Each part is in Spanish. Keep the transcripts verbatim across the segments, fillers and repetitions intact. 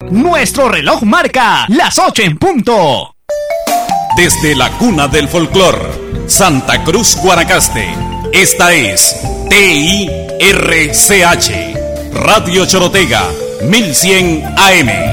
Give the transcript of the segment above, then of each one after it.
Nuestro reloj marca las ocho en punto. Desde la cuna del folclor, Santa Cruz, Guanacaste, esta es T I R C H, Radio Chorotega, mil cien A M.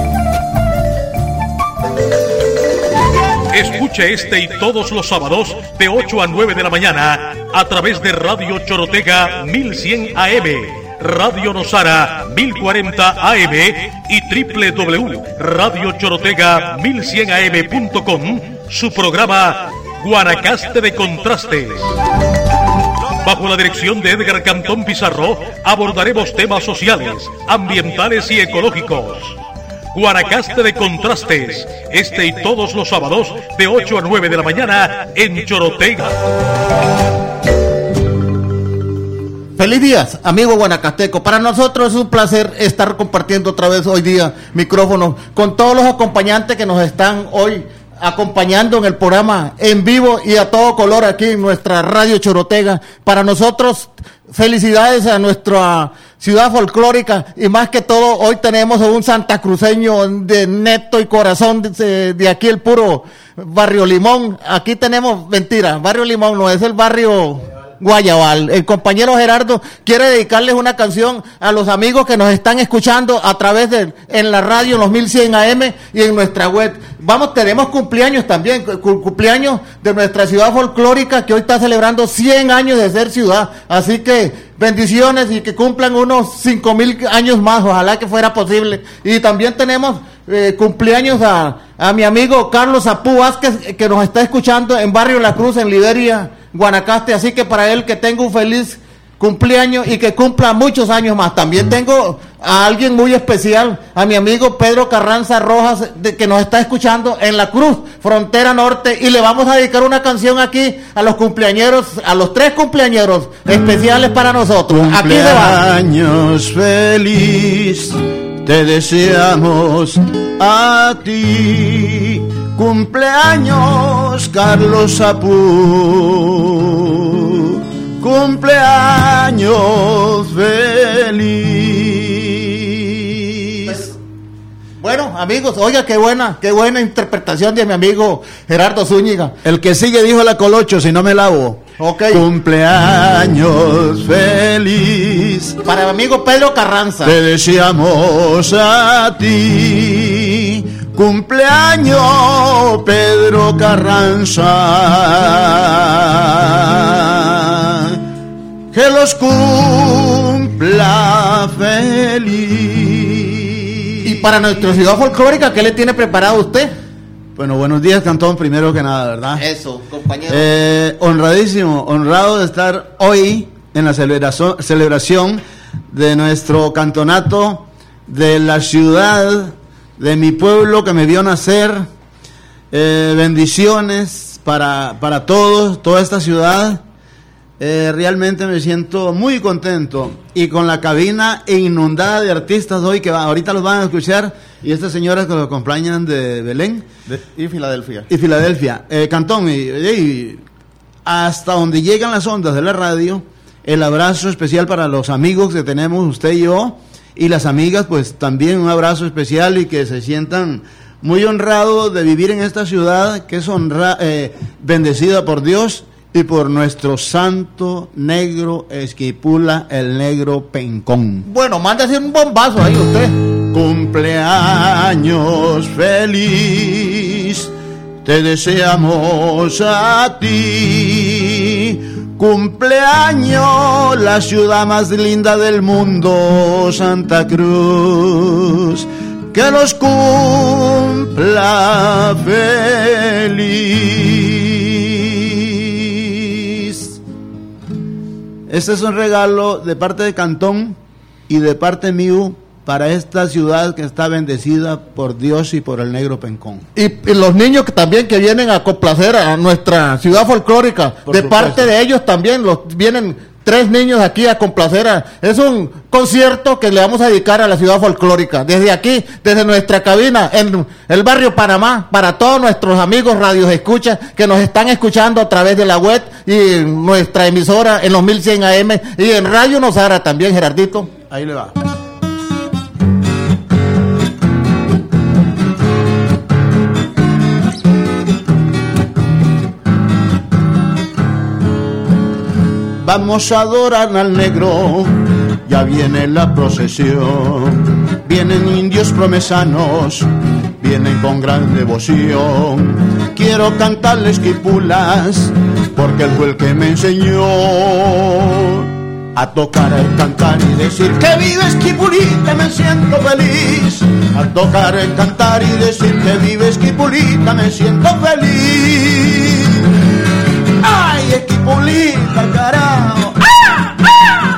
Escuche este y todos los sábados de ocho a nueve de la mañana a través de Radio Chorotega mil cien A M, Radio Nosara mil cuarenta A M y doble u doble u doble u punto radio chorotega mil cien a m punto com, su programa Guanacaste de Contrastes. Bajo la dirección de Edgar Cantón Pizarro abordaremos temas sociales, ambientales y ecológicos. Guanacaste de Contrastes, este y todos los sábados de ocho a nueve de la mañana en Chorotega. Feliz día, amigo guanacasteco. Para nosotros es un placer estar compartiendo otra vez hoy día micrófonos con todos los acompañantes que nos están hoy acompañando en el programa en vivo y a todo color aquí en nuestra Radio Chorotega. Para nosotros, felicidades a nuestra ciudad folclórica y más que todo hoy tenemos a un santacruceño de neto y corazón de, de aquí el puro Barrio Limón. Aquí tenemos, mentira, Barrio Limón no es el barrio Guayabal. El compañero Gerardo quiere dedicarles una canción a los amigos que nos están escuchando a través de en la radio en los mil cien A M y en nuestra web. Vamos, tenemos cumpleaños también, cumpleaños de nuestra ciudad folclórica que hoy está celebrando cien años de ser ciudad. Así que bendiciones y que cumplan unos cinco mil años más, ojalá que fuera posible. Y también tenemos eh, cumpleaños a, a mi amigo Carlos Apú Vázquez, que nos está escuchando en Barrio La Cruz, en Liberia, Guanacaste, así que para él que tenga un feliz cumpleaños y que cumpla muchos años más. También tengo a alguien muy especial, a mi amigo Pedro Carranza Rojas, de, que nos está escuchando en La Cruz, frontera norte, y le vamos a dedicar una canción aquí a los cumpleañeros, a los tres cumpleañeros especiales para nosotros. Cumpleaños feliz te deseamos a ti. Cumpleaños Carlos Apú, cumpleaños feliz. Bueno, amigos, oiga, qué buena, qué buena interpretación de mi amigo Gerardo Zúñiga. El que sigue dijo la Colocho, si no me lavo. Ok. Cumpleaños feliz para mi amigo Pedro Carranza. Te deseamos a ti. Cumpleaños Pedro Carranza, que los cumpla feliz. Y para nuestra ciudad folclórica, ¿qué le tiene preparado usted? Bueno, buenos días, Cantón, primero que nada, ¿verdad? Eso, compañero. Eh, honradísimo, honrado de estar hoy en la celebración, celebración de nuestro cantonato de la ciudad de mi pueblo que me vio nacer. Eh, bendiciones para, para todos, toda esta ciudad. Eh, realmente me siento muy contento y con la cabina inundada de artistas hoy que va, ahorita los van a escuchar, y estas señoras que los acompañan de Belén de, y Filadelfia. Y Filadelfia. Eh, Cantón, y, y hasta donde llegan las ondas de la radio, el abrazo especial para los amigos que tenemos, usted y yo, y las amigas, pues también un abrazo especial y que se sientan muy honrados de vivir en esta ciudad que es honra, eh, bendecida por Dios y por nuestro santo negro Esquipula, el negro Pencón. Bueno, mándese un bombazo ahí usted. Cumpleaños feliz te deseamos a ti. Cumpleaños, la ciudad más linda del mundo, Santa Cruz, que los cumpla feliz. Este es un regalo de parte de Cantón y de parte mío para esta ciudad que está bendecida por Dios y por el negro Pencón. Y, y los niños que también que vienen a complacer a nuestra ciudad folclórica, por de supuesto. Parte de ellos también los vienen tres niños aquí a complacer. A, es un concierto que le vamos a dedicar a la ciudad folclórica. Desde aquí, desde nuestra cabina, en el barrio Panamá, para todos nuestros amigos radios escuchas que nos están escuchando a través de la web y nuestra emisora en los mil cien A M y en Radio Nosara también, Gerardito. Ahí le va. vamos a adorar al negro, ya viene la procesión. Vienen indios promesanos, vienen con gran devoción. Quiero cantarles quipulas, porque él fue el que me enseñó a tocar, a cantar y decir que vive Esquipulita, me siento feliz. A tocar, a cantar y decir que vive Esquipulita, me siento feliz. ¡Ay, Esquipulita, carajo! ¡Ah! ¡Ah!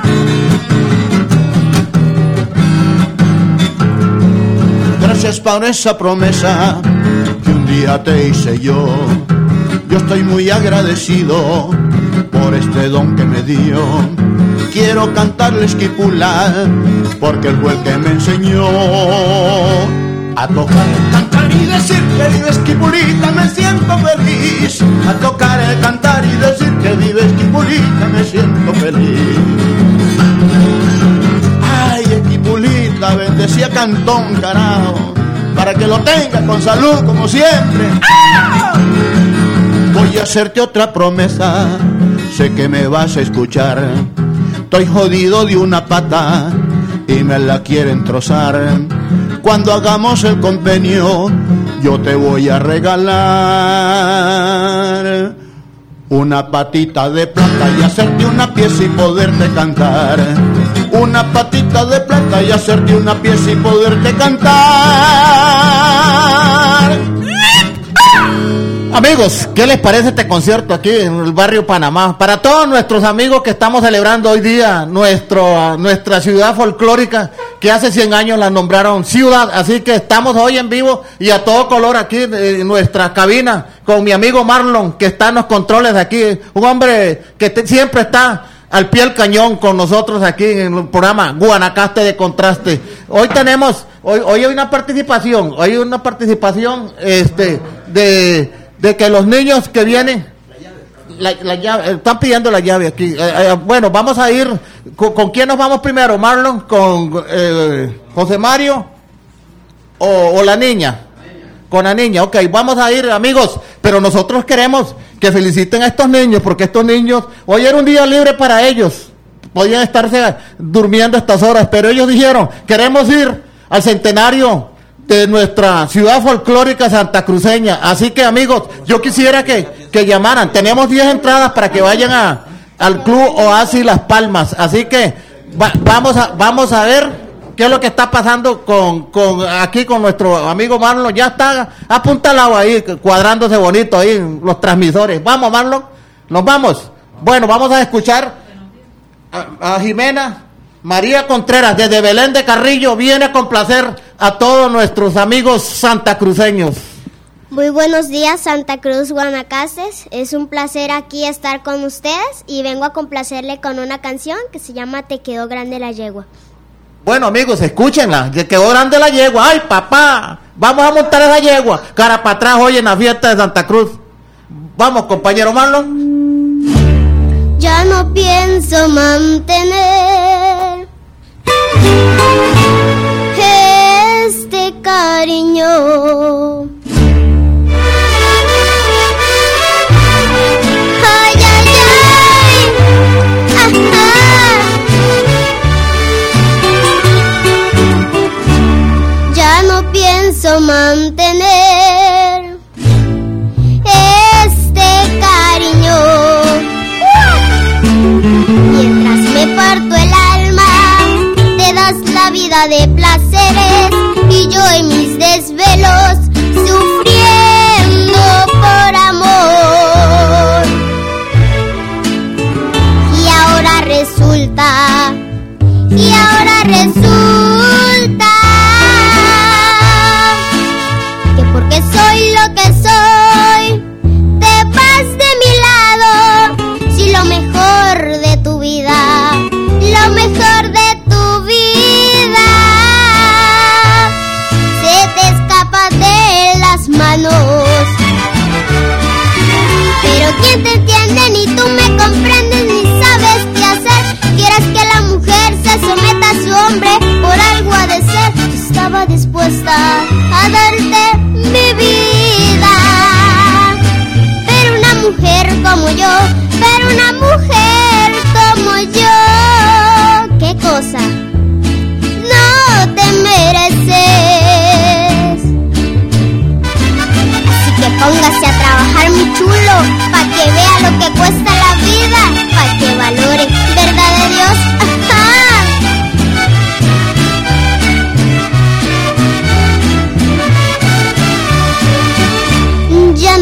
Gracias por esa promesa que un día te hice yo. Yo estoy muy agradecido por este don que me dio. Quiero cantarle Esquipula, porque él fue el que me enseñó a tocar, cantar y decir que vive Esquipulita, me siento feliz. A tocar, el cantar y decir que vive Esquipulita, me siento feliz. Ay, Esquipulita, bendecía Cantón, carajo, para que lo tenga con salud como siempre. ¡Ah! Voy a hacerte otra promesa, sé que me vas a escuchar. Estoy jodido de una pata y me la quieren trozar. Cuando hagamos el convenio, yo te voy a regalar una patita de plata y hacerte una pieza y poderte cantar. Una patita de plata y hacerte una pieza y poderte cantar. Amigos, ¿qué les parece este concierto aquí en el barrio Panamá? Para todos nuestros amigos que estamos celebrando hoy día nuestro, nuestra ciudad folclórica, que hace cien años la nombraron ciudad, así que estamos hoy en vivo y a todo color aquí en nuestra cabina con mi amigo Marlon, que está en los controles de aquí, un hombre que te, siempre está al pie del cañón con nosotros aquí en el programa Guanacaste de Contraste. Hoy tenemos, hoy, hoy hay una participación, hoy hay una participación este de... de que los niños que vienen, la, la llave, están pidiendo la llave aquí. Eh, eh, bueno, vamos a ir, ¿con, ¿con quién nos vamos primero, Marlon? ¿Con eh, José Mario o, o la niña? Con la niña, ok, vamos a ir, amigos, pero nosotros queremos que feliciten a estos niños, porque estos niños, hoy era un día libre para ellos, podían estarse durmiendo estas horas, pero ellos dijeron, queremos ir al centenario de nuestra ciudad folclórica santacruceña. Así que, amigos, yo quisiera que, que llamaran. Tenemos diez entradas para que vayan a, al Club Oasis Las Palmas. Así que va, vamos a vamos a ver qué es lo que está pasando con, con aquí con nuestro amigo Marlon. Ya está apuntalado ahí, cuadrándose bonito ahí en los transmisores. Vamos, Marlon, nos vamos. Bueno, vamos a escuchar a, a Jimena María Contreras, desde Belén de Carrillo, viene a complacer a todos nuestros amigos santacruceños. Muy buenos días, Santa Cruz, Guanacaste. Es un placer aquí estar con ustedes y vengo a complacerle con una canción que se llama Te quedó grande la yegua. Bueno, amigos, escúchenla. Te quedó grande la yegua. ¡Ay, papá! Vamos a montar esa yegua. Cara para atrás hoy en la fiesta de Santa Cruz. Vamos, compañero Marlon. Ya no pienso mantener este cariño. Ay, ay, ay. Ah, ah. Ya no pienso mantener este cariño. Mientras me parto el alma, te das la vida de placeres y yo en mis desvelos sufriendo por amor. Y ahora resulta, y ahora resulta que porque soy lo que soy, te vas de mi lado. Si lo mejor de tu vida, lo mejor de tu vida se te escapa de las manos. Pero ¿quién te entiende? Ni tú me comprendes, ni sabes qué hacer. Quieres que la mujer se someta a su hombre, por algo ha de ser. Estaba dispuesta a darte mi vida, pero una mujer como yo, pero una mujer como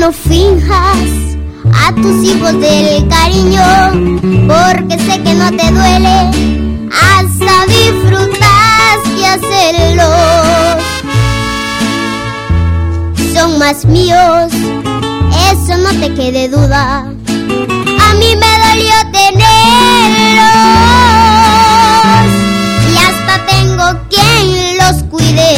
no finjas a tus hijos del cariño, porque sé que no te duele, hasta disfrutas y hacerlos. Son más míos, eso no te quede duda. A mí me dolió tenerlos y hasta tengo quien los cuide.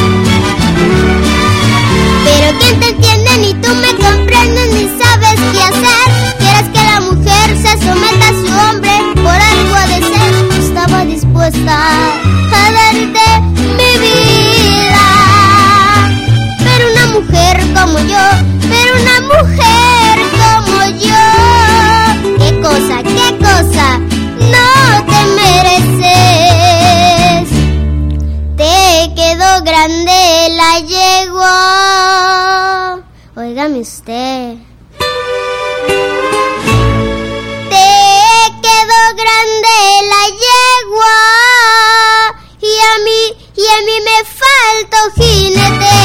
Pero quien te entiende ni tú me comprendes ni sabes qué hacer. Quieres que la mujer se someta a su hombre, por algo ha de ser. Estaba dispuesta a darte mi vida, pero una mujer como yo, pero una mujer como yo, qué cosa, qué cosa, no te mereces. Te quedó grande la yegua, óigame usted. Te quedó grande la yegua y a mí, y a mí me faltó jinete.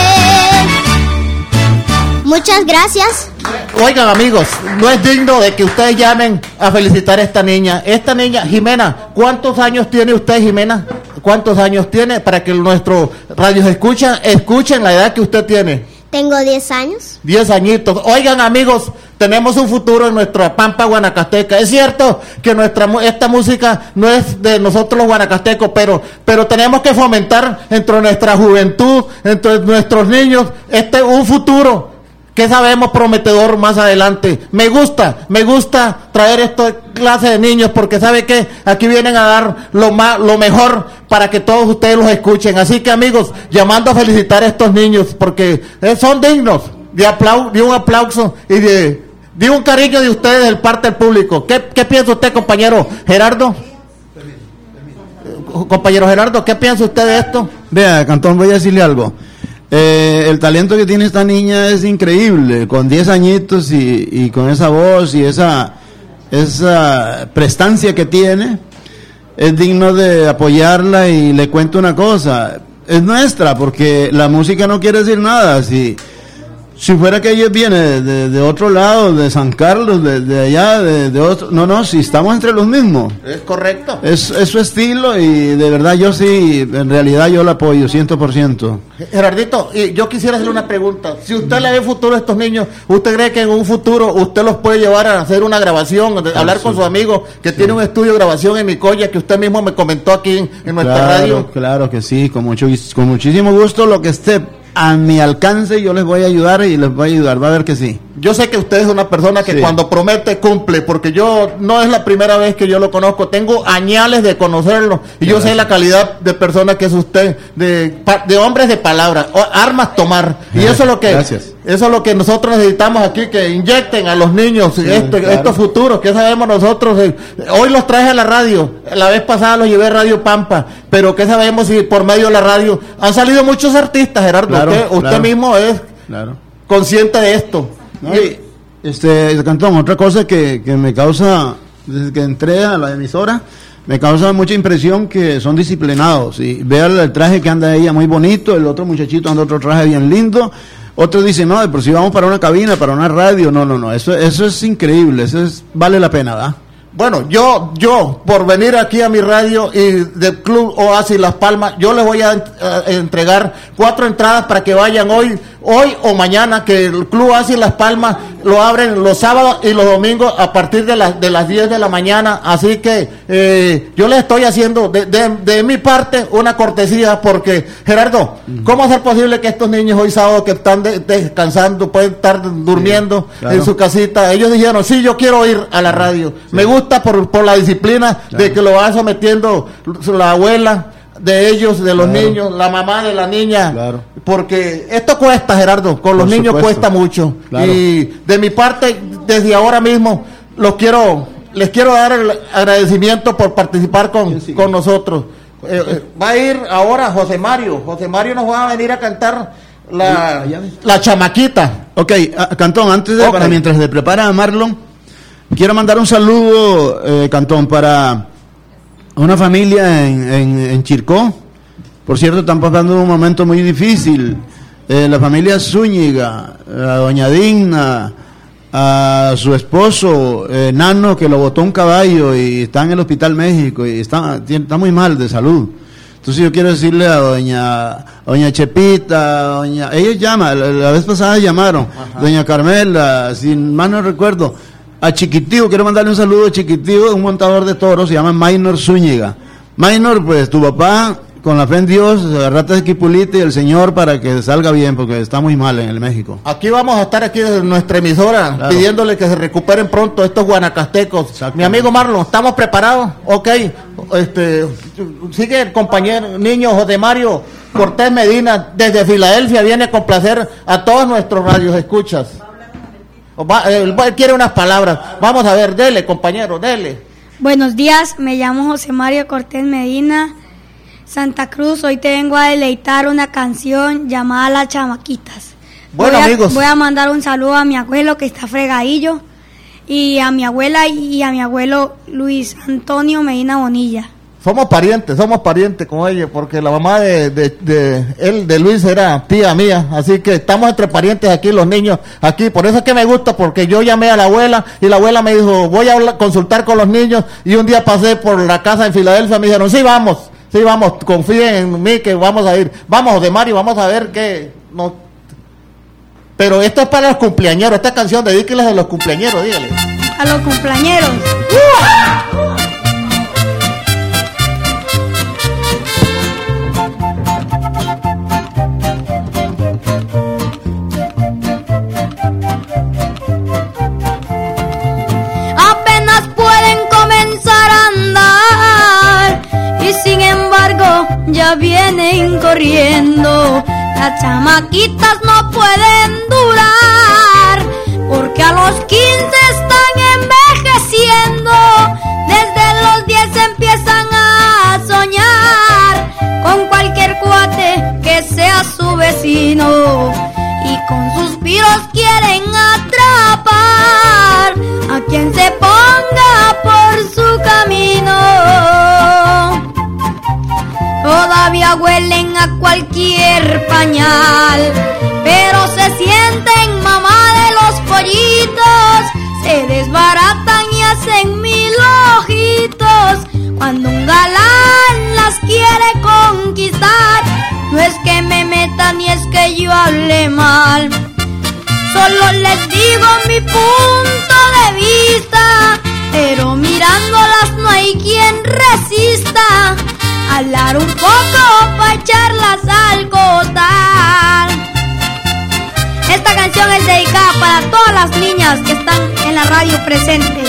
Muchas gracias. Oigan, amigos, no es digno de que ustedes llamen a felicitar a esta niña. Esta niña, Jimena, ¿cuántos años tiene usted, Jimena? ¿Cuántos años tiene? Para que nuestros radios escuchen, escuchen la edad que usted tiene. Tengo diez años. diez añitos. Oigan, amigos, tenemos un futuro en nuestra pampa guanacasteca. Es cierto que nuestra esta música no es de nosotros los guanacastecos, pero pero tenemos que fomentar entre nuestra juventud, entre nuestros niños, este un futuro que sabemos prometedor más adelante. Me gusta, me gusta traer esta clase de niños porque sabe que aquí vienen a dar lo más, lo mejor para que todos ustedes los escuchen. Así que, amigos, llamando a felicitar a estos niños porque eh, son dignos de aplau de un aplauso y de, de un cariño de ustedes del parte del público. ¿Qué, qué piensa usted, compañero Gerardo? Compañero Gerardo, ¿qué piensa usted de esto? Vea, Cantón, voy a decirle algo. Eh, el talento que tiene esta niña es increíble, con diez añitos y, y con esa voz y esa, esa prestancia que tiene, es digno de apoyarla. Y le cuento una cosa, es nuestra, porque la música no quiere decir nada. Si, si fuera que ella viene de, de, de otro lado, de San Carlos, de, de allá, de, de otro, no, no, si estamos entre los mismos. Es correcto. Es, es su estilo y de verdad yo sí, en realidad yo la apoyo, ciento por ciento. Gerardito, y yo quisiera hacerle una pregunta. Si usted le ve futuro a estos niños, ¿usted cree que en un futuro usted los puede llevar a hacer una grabación, a hablar sí, con su amigo que sí. tiene un estudio de grabación en Micoya, que usted mismo me comentó aquí en, en nuestra claro, radio? Claro que sí, con, mucho, con muchísimo gusto, lo que esté a mi alcance yo les voy a ayudar y les voy a ayudar, va a ver que sí. Yo sé que usted es una persona que sí. cuando promete cumple, porque yo no es la primera vez que yo lo conozco, tengo añales de conocerlo y yo sé la calidad de persona que es usted, de, de hombres de palabra, armas tomar, y eso es lo que Gracias. Eso es lo que nosotros necesitamos aquí, que inyecten a los niños sí, este, claro. estos futuros, que sabemos nosotros, eh, hoy los traje a la radio, la vez pasada los llevé a Radio Pampa, pero que sabemos si por medio de la radio han salido muchos artistas, Gerardo, claro, usted, usted claro. mismo es claro. consciente de esto. No, y, este, Cantón, otra cosa que, que me causa, desde que entré a la emisora, me causa mucha impresión que son disciplinados. Y vean el traje que anda ella muy bonito, el otro muchachito anda otro traje bien lindo. Otros dicen, no, pero si vamos para una cabina, para una radio, no, no, no, eso, eso es increíble, eso es, vale la pena, ¿verdad? Bueno, yo, yo, por venir aquí a mi radio y del Club Oasis Las Palmas, yo les voy a, a entregar cuatro entradas para que vayan hoy, hoy o mañana, que el Club Oasis Las Palmas lo abren los sábados y los domingos a partir de las de las diez de la mañana, así que eh, yo les estoy haciendo de, de, de mi parte una cortesía, porque Gerardo, ¿cómo hacer posible que estos niños hoy sábado que están de, descansando, pueden estar durmiendo sí, claro. en su casita, ellos dijeron, sí, yo quiero ir a la radio, sí. me gusta por, por la disciplina claro. de que lo va sometiendo la abuela de ellos, de los claro. niños, la mamá de la niña, claro. porque esto cuesta, Gerardo, con los por niños supuesto. Cuesta mucho, claro. y de mi parte, desde ahora mismo, los quiero, les quiero dar el agradecimiento por participar con, sí, con nosotros. Eh, eh, va a ir ahora José Mario, José Mario nos va a venir a cantar la, la chamaquita. Ok, uh, Cantón, antes de, okay. para mientras se prepara a Marlon, quiero mandar un saludo, eh, Cantón, para una familia en, en, en Chircó. Por cierto, están pasando un momento muy difícil. eh, la familia Zúñiga, a doña Digna, a su esposo eh, Nano, que lo botó un caballo y está en el Hospital México y está, tiene, está muy mal de salud. Entonces yo quiero decirle a doña, a doña Chepita, doña, ellos llaman, la, la vez pasada llamaron, ajá, doña Carmela, sin más no recuerdo, a Chiquitío, quiero mandarle un saludo a Chiquitío, un montador de toros, se llama Maynor Zúñiga. Maynor, pues tu papá, con la fe en Dios, agarrate de Quipulita y el Señor para que salga bien, porque está muy mal en el México. Aquí vamos a estar aquí desde nuestra emisora, claro, pidiéndole que se recuperen pronto estos guanacastecos. Mi amigo Marlon, ¿estamos preparados? Ok, este, sigue el compañero niño José Mario Cortés Medina, desde Filadelfia, viene a complacer a todos nuestros radios escuchas. Va, él quiere unas palabras, vamos a ver, dele compañero, dele. Buenos días, me llamo José Mario Cortés Medina, Santa Cruz. Hoy te vengo a deleitar una canción llamada Las Chamaquitas. Bueno, voy a, amigos, voy a mandar un saludo a mi abuelo que está fregadillo, y a mi abuela y a mi abuelo Luis Antonio Medina Bonilla. Somos parientes, somos parientes con ella, porque la mamá de, de, de él, de Luis, era tía mía, así que estamos entre parientes aquí, los niños, aquí, por eso es que me gusta, porque yo llamé a la abuela, y la abuela me dijo, voy a hablar, consultar con los niños, y un día pasé por la casa en Filadelfia, me dijeron, sí, vamos, sí, vamos, confíen en mí que vamos a ir, vamos, de Mario, vamos a ver qué, no, pero esto es para los cumpleañeros, esta canción, dedíqueles a los cumpleañeros, dígale. A los cumpleañeros. Ya vienen corriendo, las chamaquitas no pueden durar, porque a los quince están envejeciendo, desde los diez empiezan a soñar con cualquier cuate que sea su vecino, y con suspiros quieren atrapar a quien se ponga por su camino. Todavía huelen a cualquier pañal, pero se sienten mamá de los pollitos, se desbaratan y hacen mil ojitos. Cuando un galán las quiere conquistar, no es que me metan ni es que yo hable mal, solo les digo mi punto de vista, pero mirándolas no hay quien resista. Hablar un poco pa' echarlas al costal. Esta canción es dedicada para todas las niñas que están en la radio presente.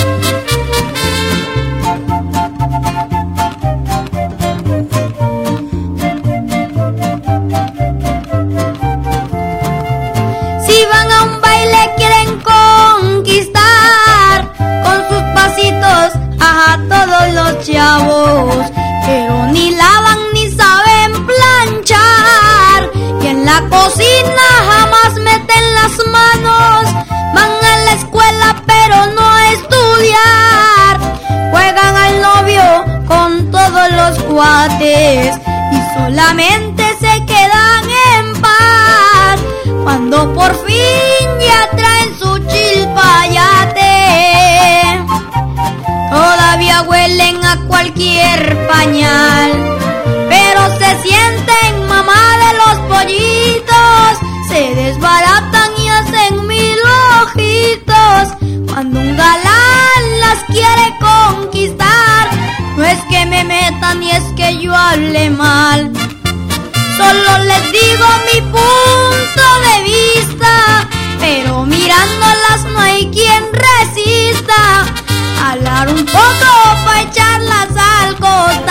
Si van a un baile quieren conquistar con sus pasitos a todos los chavos, pero ni lavan ni saben planchar, y en la cocina jamás meten las manos, van a la escuela pero no a estudiar, juegan al novio con todos los cuates y solamente se quedan en paz cuando por fin ya traen su chilpayate. Todavía huelen a cualquier pañal, pero se sienten mamá de los pollitos, se desbaratan y hacen mil ojitos. Cuando un galán las quiere conquistar, no es que me metan ni es que yo hable mal, solo les digo mi punto de vista, pero mirándolas no hay quien resista. Hablar un poco pa' echarlas al costal.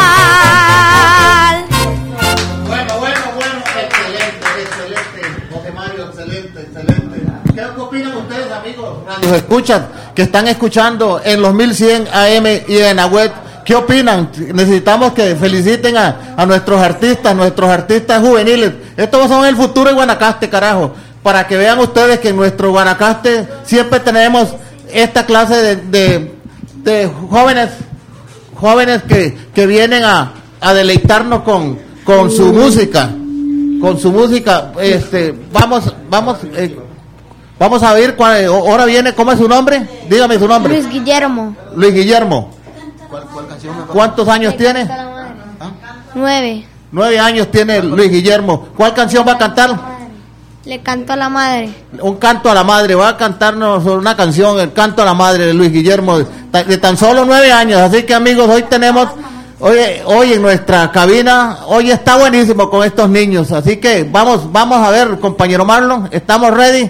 Bueno, bueno, bueno, excelente, excelente, José Mario, excelente, excelente. ¿Qué opinan ustedes, amigos? Nos escuchan, que están escuchando en los mil cien A M y en la web. ¿Qué opinan? Necesitamos que feliciten a, a nuestros artistas, nuestros artistas juveniles. Estos son el futuro de Guanacaste, carajo. Para que vean ustedes que en nuestro Guanacaste siempre tenemos esta clase de, de, de jóvenes jóvenes que, que vienen a, a deleitarnos con, con su música. con su música. Este, vamos, vamos, eh, vamos a ver cuál, ahora viene, ¿cómo es su nombre? Dígame su nombre. Luis Guillermo. Luis Guillermo. ¿Cuál, cuál canción me ¿Cuántos años tiene? Nueve. Nueve años tiene Luis Guillermo. ¿Cuál canción va a cantar? Le canto a la madre. Un canto a la madre. Va a cantarnos una canción, el canto a la madre de Luis Guillermo, de, de tan solo nueve años. Así que, amigos, hoy tenemos, hoy, hoy en nuestra cabina, hoy está buenísimo con estos niños. Así que vamos, vamos a ver, compañero Marlon, ¿estamos ready?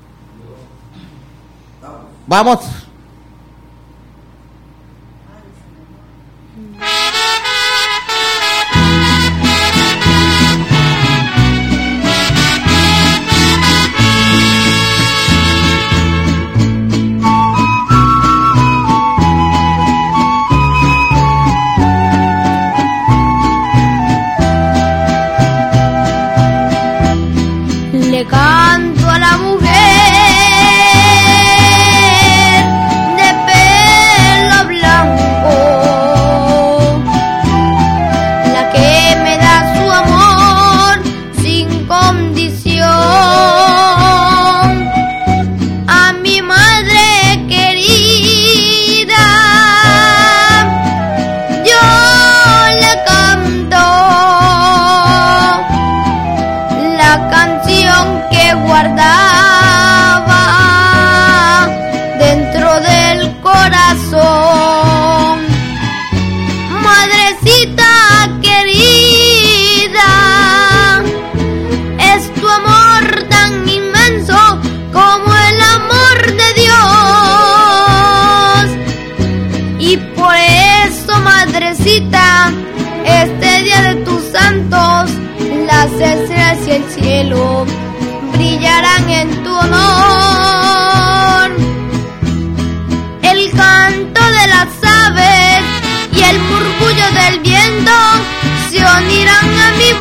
Vamos. Le canto a la mujer de pelo blanco, la que me da su amor sin condición, a mi madre querida yo le canto la canción que guardaba dentro del corazón. Madrecita querida, es tu amor tan inmenso como el amor de Dios. Y por eso, madrecita, este día de tus santos, las estrellas y el cielo brillarán en tu honor. El canto de las aves y el murmullo del viento se unirán a mi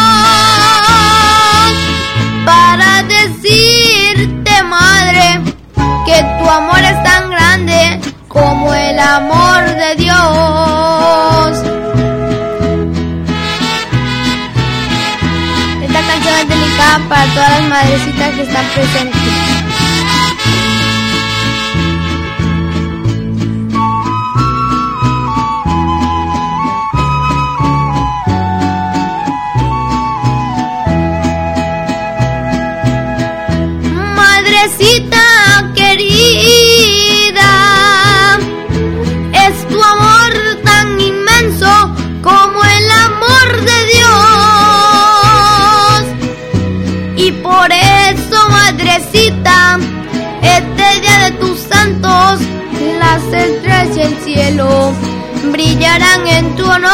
voz para decirte, madre, que tu amor es tan grande como el amor de Dios. Esta canción es delicada para todas las madrecitas que están presentes. Madrecita querida, es tu amor tan inmenso como el amor de Dios. Y por eso, madrecita, este día de tus santos, las estrellas y el cielo brillarán en tu honor.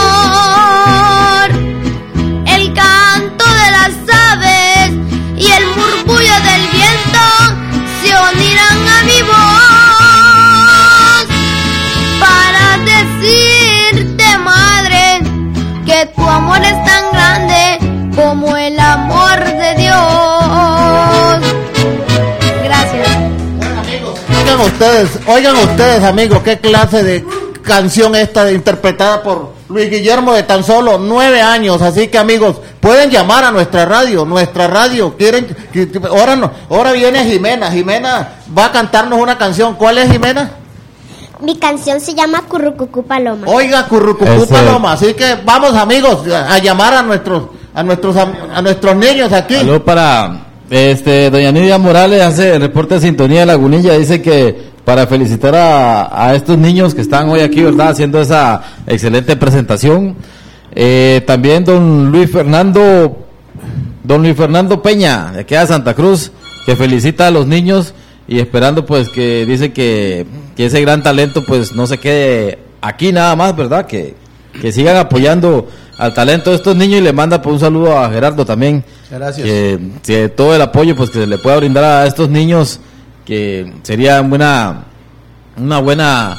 El canto de las aves y el murmullo del viento se unirán a mi voz para decirte, madre, que tu amor es tan grande como el amor de Dios. Gracias. Bueno, amigos, oigan ustedes, oigan ustedes, amigos, qué clase de canción esta interpretada por Luis Guillermo de tan solo nueve años. Así que, amigos, pueden llamar a nuestra radio, nuestra radio. Quieren, ahora no, ahora viene Jimena. Jimena va a cantarnos una canción. ¿Cuál es, Jimena? Mi canción se llama Currucucú Paloma. Oiga, Currucucú Ese. Paloma. Así que vamos, amigos, a, a llamar a nuestros, a nuestros, a nuestros niños aquí. Saludos para este doña Nidia Morales, hace el reporte de sintonía de Lagunilla, dice que para felicitar a, a estos niños que están hoy aquí, ¿verdad?, haciendo esa excelente presentación. Eh, también don Luis Fernando, don Luis Fernando Peña, de aquí a Santa Cruz, que felicita a los niños y esperando pues que dice que, que ese gran talento pues no se quede aquí nada más, ¿verdad?, que, que sigan apoyando al talento de estos niños, y le manda pues un saludo a Gerardo también. Gracias. Que, que todo el apoyo pues que se le pueda brindar a estos niños, que sería buena, una buena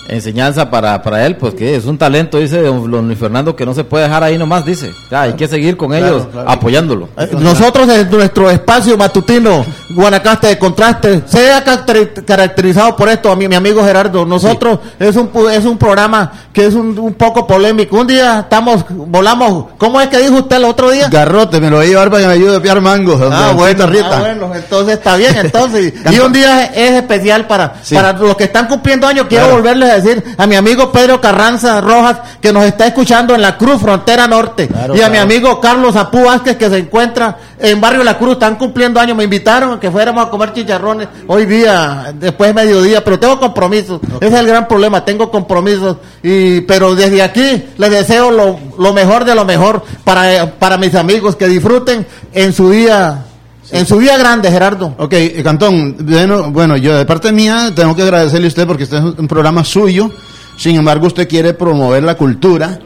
enseñanza para, para él, pues que es un talento, dice don Luis Fernando, que no se puede dejar ahí nomás, dice. Ya, hay que seguir con Claro, ellos, claro. apoyándolo. Eh, Nosotros en nuestro espacio matutino Guanacaste de Contraste se ha caracteri- caracterizado por esto, a mí, mi amigo Gerardo. Nosotros es un pu- es un programa que es un, un poco polémico. Un día estamos, volamos, ¿cómo es que dijo usted el otro día? Garrote, me lo voy a llevar para que me ayude a piar mangos. Ah, don bueno, Rita. ah, bueno, entonces está bien, entonces. Y un día es especial para, Sí. para los que están cumpliendo años. Quiero Claro. volverles a decir a mi amigo Pedro Carranza Rojas, que nos está escuchando en la Cruz, Frontera Norte. Claro, y a claro. mi amigo Carlos Apú Vázquez, que se encuentra en Barrio La Cruz. Están cumpliendo años. Me invitaron a que fuéramos a comer chicharrones hoy día, después de mediodía, pero tengo compromisos. Ese es el gran problema, tengo compromisos. Y, pero desde aquí les deseo lo, lo mejor de lo mejor para, para mis amigos, que disfruten en su día. En su día grande, Gerardo. Ok, eh, Cantón, bueno, bueno, yo de parte mía tengo que agradecerle a usted porque este es un un programa suyo, sin embargo usted quiere promover la cultura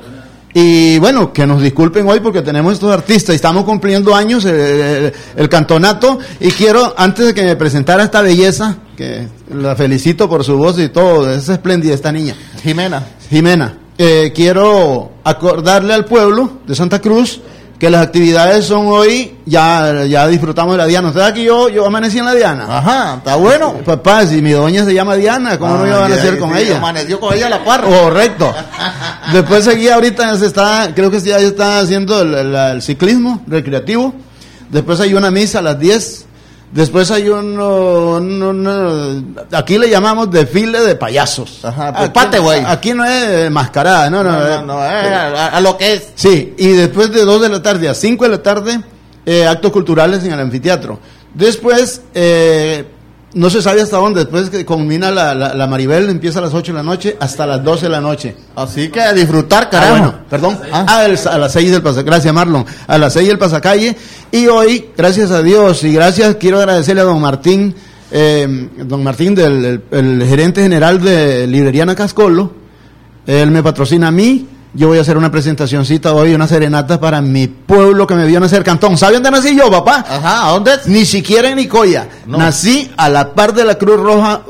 y bueno, que nos disculpen hoy porque tenemos estos artistas y estamos cumpliendo años eh, el cantonato y quiero, antes de que me presentara esta belleza, que la felicito por su voz y todo, es espléndida esta niña, Jimena. Jimena, eh, quiero acordarle al pueblo de Santa Cruz que las actividades son hoy, ya ya disfrutamos de la Diana. ¿Usted sabe que yo, yo amanecí en la Diana? Ajá, está bueno. Papá, si mi doña se llama Diana, ¿cómo no iba a amanecer con ella? Amaneció con ella a la par. Correcto. Después seguía ahorita, se está, creo que ya está haciendo el, el- el ciclismo recreativo. Después hay una misa a las diez. Después hay uno, un- un- aquí le llamamos desfile de payasos. Ajá, pues, Aquí- pate, güey. Aquí no es mascarada, no, no. No, eh, no, no, es a, a lo que es. Sí, y después de dos de la tarde a cinco de la tarde, eh, actos culturales en el anfiteatro. Después, eh, no se sabe hasta dónde, después que culmina la, la, la Maribel, empieza a las ocho de la noche hasta las doce de la noche. Así que a disfrutar, Ah, carajo. bueno, perdón. Ah. Ah, el- a las seis del pasacalle. Gracias, Marlon. A las seis del pasacalle. Y hoy, gracias a Dios y gracias, quiero agradecerle a don Martín, eh, don Martín, del el, el gerente general de Libreriana Cascolo. Él me patrocina a mí. Yo voy a hacer una presentacioncita hoy, una serenata para mi pueblo que me vio nacer, Cantón. ¿Sabe dónde nací yo, papá? Ajá, ¿a dónde? Ni siquiera en Nicoya. No. Nací a la par de la Cruz Roja.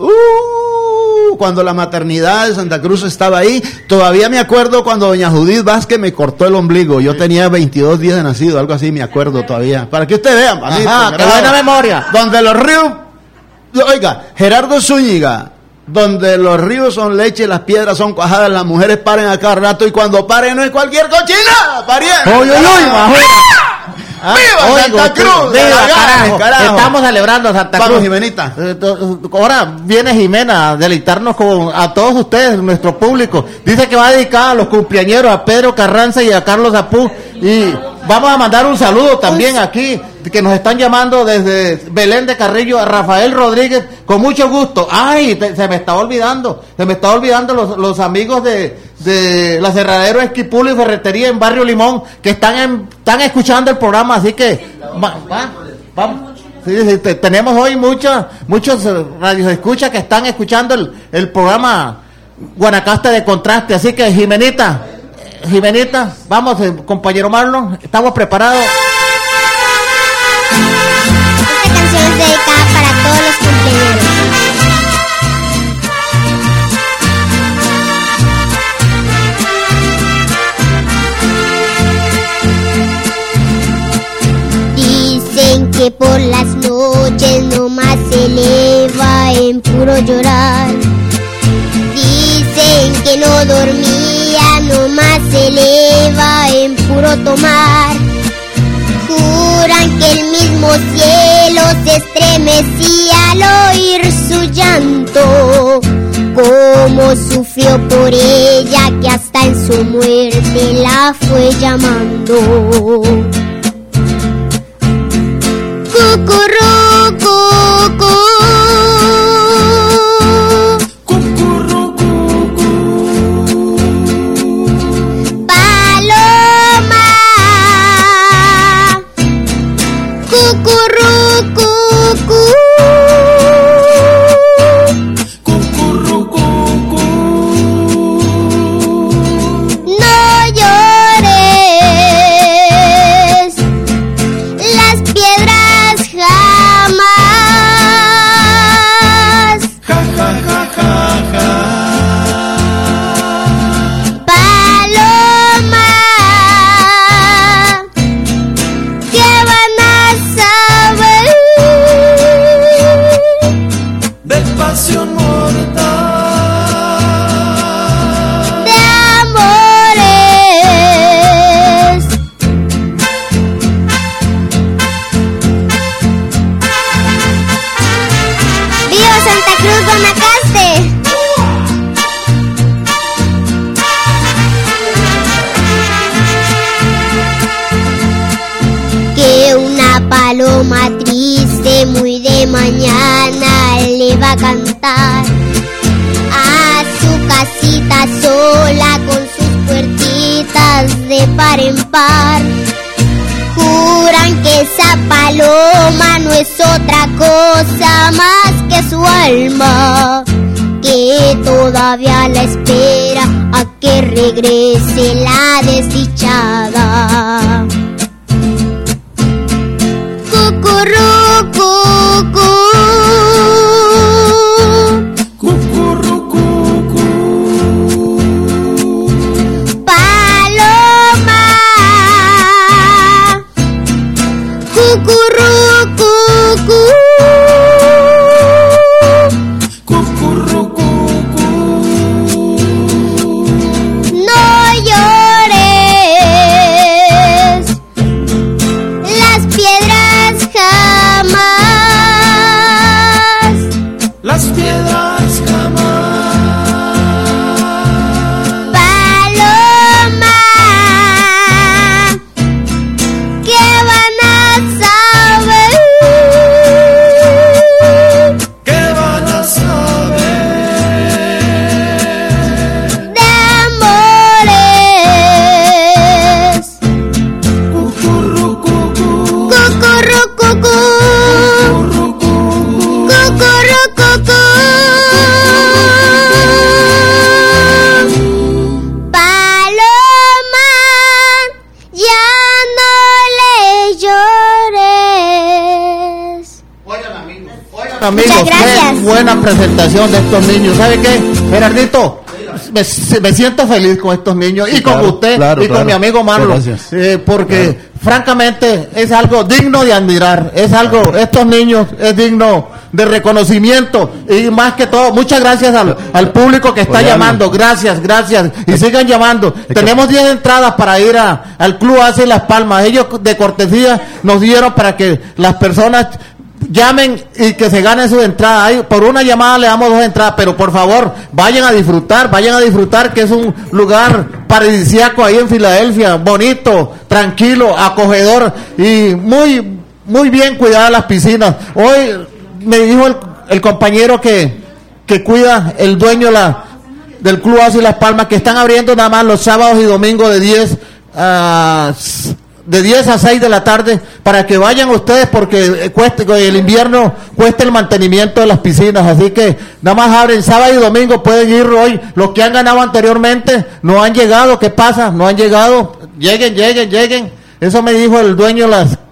Uh, cuando la maternidad de Santa Cruz estaba ahí. Todavía me acuerdo cuando doña Judith Vázquez me cortó el ombligo. Yo tenía veintidós días de nacido, algo así, me acuerdo todavía. Para que usted vea, manito, Ajá, qué grado. buena memoria. Donde los ríos... Oiga, Gerardo Zúñiga. Donde los ríos son leche, las piedras son cuajadas, las mujeres paren a cada rato y cuando paren no es cualquier cochina, pariente. Uy, uy, uy, majura. Ah, ¡Viva oigo, Santa Cruz! viva, ¡De la carajo. carajo! Estamos celebrando a Santa Vamos, Cruz. Jimenita. Eh, to- Ahora viene Jimena a deleitarnos con a todos ustedes, nuestro público. Dice que va dedicada a los cumpleañeros, a Pedro Carranza y a Carlos Apú. Y vamos a mandar un saludo también aquí, que nos están llamando desde Belén de Carrillo, a Rafael Rodríguez, con mucho gusto. Ay, te- se me estaba olvidando, se me estaba olvidando los, los amigos de, de la Cerradero Esquipulo y Ferretería en Barrio Limón, que están en, están escuchando el programa, así que va- va- vamos. Sí, sí, te- tenemos hoy muchos muchos eh, radios escucha que están escuchando el, el programa Guanacaste de Contraste, así que Jimenita, eh, Jimenita, vamos, eh, compañero Marlon, estamos preparados. Esta canción es dedicada para todos los cumpleaños. Dicen que por las noches nomás se eleva en puro llorar. Dicen que no dormía, nomás se eleva en puro tomar. Juran que el mismo cielo se estremecía al oír su llanto. Cómo sufrió por ella que hasta en su muerte la fue llamando. Cucurú, cucú. Paloma. Cucurú, cucú. No llores, las piedras jamás paloma triste muy de mañana le va a cantar a su casita sola con sus puertitas de par en par. Juran que esa paloma no es otra cosa más que su alma, que todavía la espera a que regrese la desdichada. Cucurú, cucú, cucurú, cucú. Paloma, cucurú, cucú. Amigos, qué buena presentación de estos niños. ¿Sabe qué, Gerardito? Me, me siento feliz con estos niños y con claro, usted claro, y con claro. mi amigo Marlon, eh, porque claro. francamente es algo digno de admirar, es algo, estos niños es digno de reconocimiento y más que todo, muchas gracias al, al público que está Oye, llamando, no. gracias, gracias y sigan llamando. Es Tenemos diez que... entradas para ir a, al Club Hace Las Palmas, ellos de cortesía nos dieron para que las personas llamen y que se ganen su entrada. Ahí, por una llamada le damos dos entradas, pero por favor, vayan a disfrutar, vayan a disfrutar que es un lugar paradisíaco ahí en Filadelfia, bonito, tranquilo, acogedor y muy, muy bien cuidadas las piscinas. Hoy me dijo el, el compañero que, que cuida, el dueño la, del Club Hace Las Palmas, que están abriendo nada más los sábados y domingos de diez a de diez a seis de la tarde para que vayan ustedes porque cueste, el invierno cuesta el mantenimiento de las piscinas, así que nada más abren sábado y domingo, pueden ir hoy. Los que han ganado anteriormente no han llegado, ¿qué pasa? No han llegado, lleguen, lleguen, lleguen. Eso me dijo el dueño de las,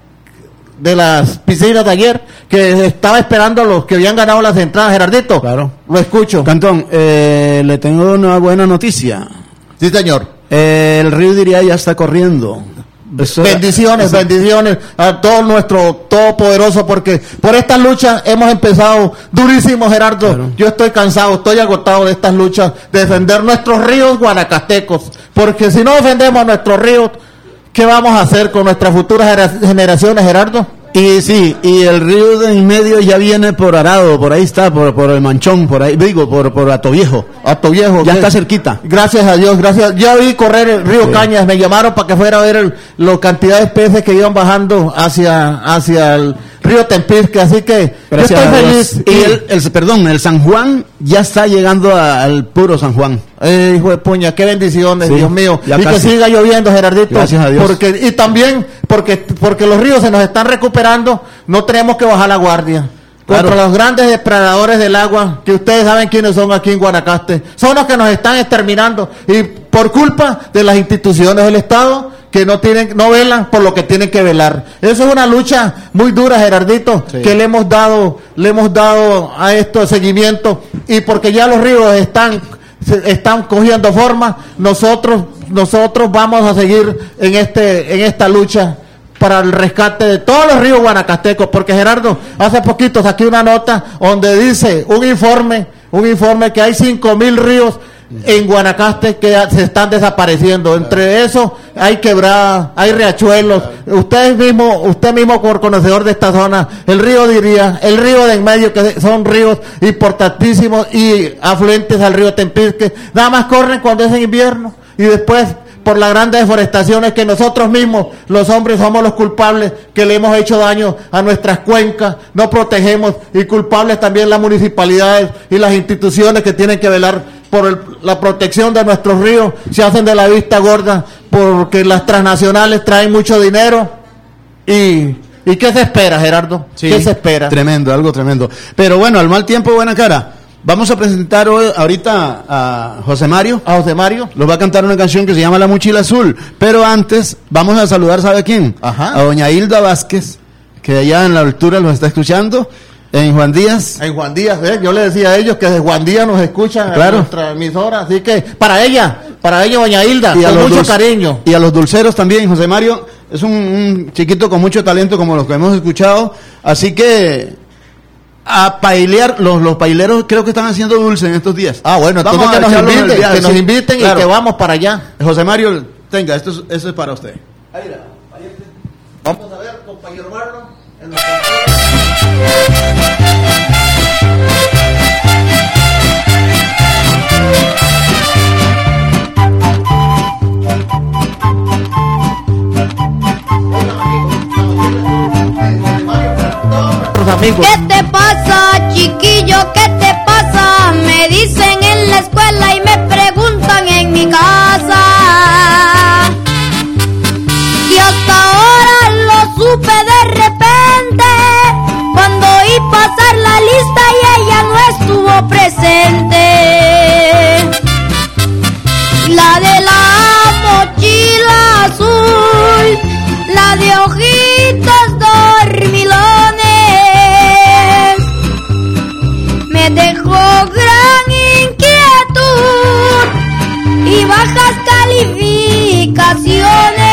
de las piscinas de ayer, que estaba esperando a los que habían ganado las entradas. Gerardito, claro, lo escucho. Cantón, eh, le tengo una buena noticia. Sí, señor. Eh, el río Diría ya está corriendo. Eso, bendiciones, eso. bendiciones a todo nuestro todopoderoso, porque por estas luchas hemos empezado durísimo, Gerardo. Claro. Yo estoy cansado, estoy agotado de estas luchas, de defender nuestros ríos guanacastecos, porque si no defendemos nuestros ríos, ¿qué vamos a hacer con nuestras futuras generaciones, Gerardo? Y sí, y el río de en medio ya viene por Arado, por ahí está, por, por el Manchón, por ahí, digo, por, por Atoviejo. Atoviejo. Ya está cerquita. Gracias a Dios, gracias. Ya vi correr el río sí. Cañas, me llamaron para que fuera a ver la cantidad de peces que iban bajando hacia, hacia el río Tempisque, así que gracias, yo estoy feliz. Y el, el, perdón, el San Juan ya está llegando a, al puro San Juan. Eh, hijo de puña, qué bendiciones, sí, Dios mío. Y casi. Que siga lloviendo, Gerardito. Gracias a Dios. Porque, y también, porque, porque los ríos se nos están recuperando, no tenemos que bajar la guardia. Claro. Contra los grandes depredadores del agua, que ustedes saben quiénes son aquí en Guanacaste. Son los que nos están exterminando. Y por culpa de las instituciones del Estado, que no tienen, no velan por lo que tienen que velar. Eso es una lucha muy dura, Gerardito, sí. que le hemos dado, le hemos dado a esto seguimiento, y porque ya los ríos están, están cogiendo forma, nosotros, nosotros vamos a seguir en este, en esta lucha para el rescate de todos los ríos guanacastecos, porque Gerardo, hace poquito saqué una nota donde dice, un informe, un informe que hay cinco mil ríos en Guanacaste que se están desapareciendo. Entre eso hay quebradas, hay riachuelos. Ustedes mismos, usted mismo por conocedor de esta zona, el río Diría, el río de en medio, que son ríos importantísimos y afluentes al río Tempisque, nada más corren cuando es en invierno y después por las grandes deforestaciones que nosotros mismos, los hombres, somos los culpables, que le hemos hecho daño a nuestras cuencas, no protegemos, y culpables también las municipalidades y las instituciones que tienen que velar por el, la protección de nuestros ríos, se hacen de la vista gorda porque las transnacionales traen mucho dinero. y ¿Y qué se espera, Gerardo? Sí, ¿Qué se espera? Tremendo, algo tremendo. Pero bueno, al mal tiempo, buena cara. Vamos a presentar hoy, ahorita a José Mario. A José Mario. Nos va a cantar una canción que se llama La Mochila Azul. Pero antes, vamos a saludar, ¿sabe a quién? Ajá. A doña Hilda Vázquez, que allá en la altura los está escuchando. En Juan Díaz. En Juan Díaz, ¿eh? Yo le decía a ellos que de Juan Díaz nos escuchan, claro, en nuestra emisora. Así que para ella, para ella, doña Hilda, y con mucho dulce, cariño. Y a los dulceros también. José Mario es un, un chiquito con mucho talento, como los que hemos escuchado. Así que a pailear, los, los paileros creo que están haciendo dulce en estos días. Ah, bueno, vamos entonces a que nos echarlos en el inviten, viaje, que nos sí, inviten claro. Y que vamos para allá. José Mario, tenga, esto es, eso es para usted. Ahí, vamos a ver, compañero Marlon, en los amigos. ¿Qué te pasa, chiquillo? ¿Qué te pasa? Me dicen en la escuela y me preguntan en mi casa. Y hasta ahora lo supe de repente, cuando oí pasar la lista y ella no estuvo presente. La de la mochila azul, la de ojitos dormilones, me dejó gran inquietud y bajas calificaciones.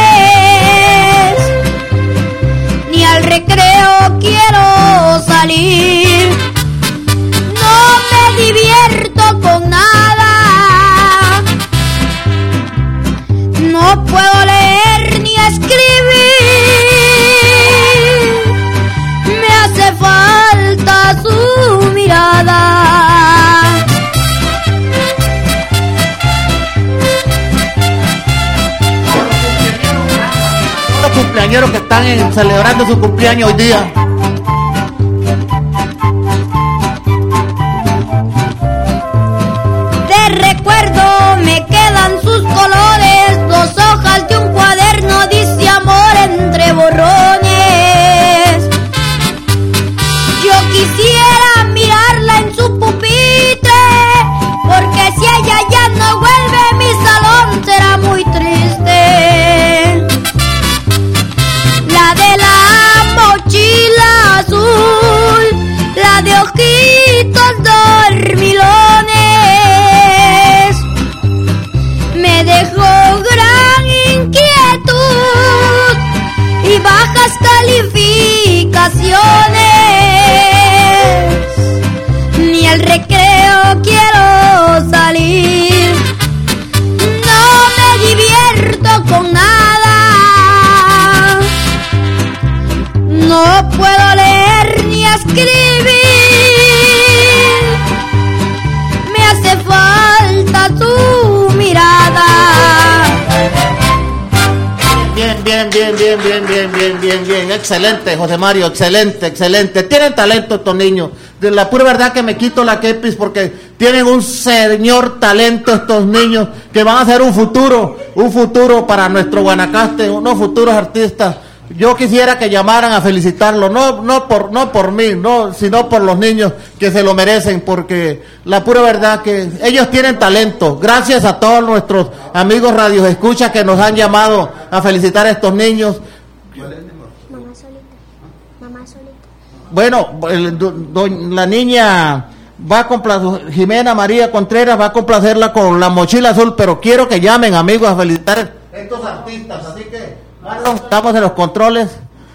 Ni al recreo quiero salir, no me divierto con nada, no puedo leer ni escribir, me hace falta su mirada. Los cumpleañeros que están en, celebrando su cumpleaños hoy día. De recuerdo me quedan sus colores, dos hojas de un cuaderno, dice amor entre borrones. Yo quisiera mirarla en su pupitre, porque si ella ya no vuelve mi salón será muy triste. La de la mochila azul, la de ojitos dormilones, me dejó gran inquietud y bajas calificaciones. Ni al recreo quiero salir, no me divierto con nada, no puedo leer ni escribir, me hace falta tu mirada. Bien, bien, bien, bien, bien, bien, bien, bien, bien, excelente, José Mario, excelente, excelente. Tienen talento estos niños. De la pura verdad que me quito la kepis porque tienen un señor talento estos niños que van a ser un futuro, un futuro para nuestro Guanacaste, unos futuros artistas. Yo quisiera que llamaran a felicitarlo, no, no por, no por mí, no, sino por los niños que se lo merecen, porque la pura verdad que ellos tienen talento. Gracias a todos nuestros amigos radios escuchas que nos han llamado a felicitar a estos niños. Mamá solita. Mamá solita. Bueno, el, do, do, la niña va a complacer, Jimena María Contreras va a complacerla con La Mochila Azul, pero quiero que llamen, amigos, a felicitar a estos artistas, así que Marlon, estamos en los controles.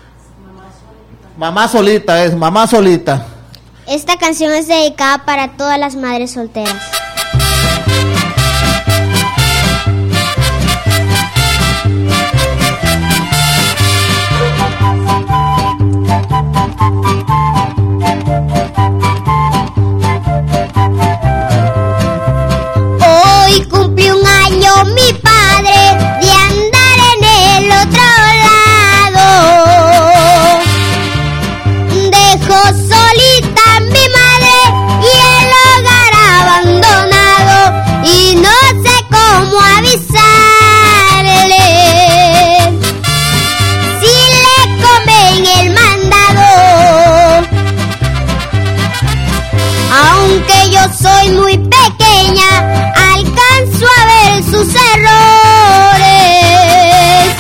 Mamá solita es, mamá solita. Esta canción es dedicada para todas las madres solteras. Hoy cumple un año mi padre, soy muy pequeña, alcanzo a ver sus errores.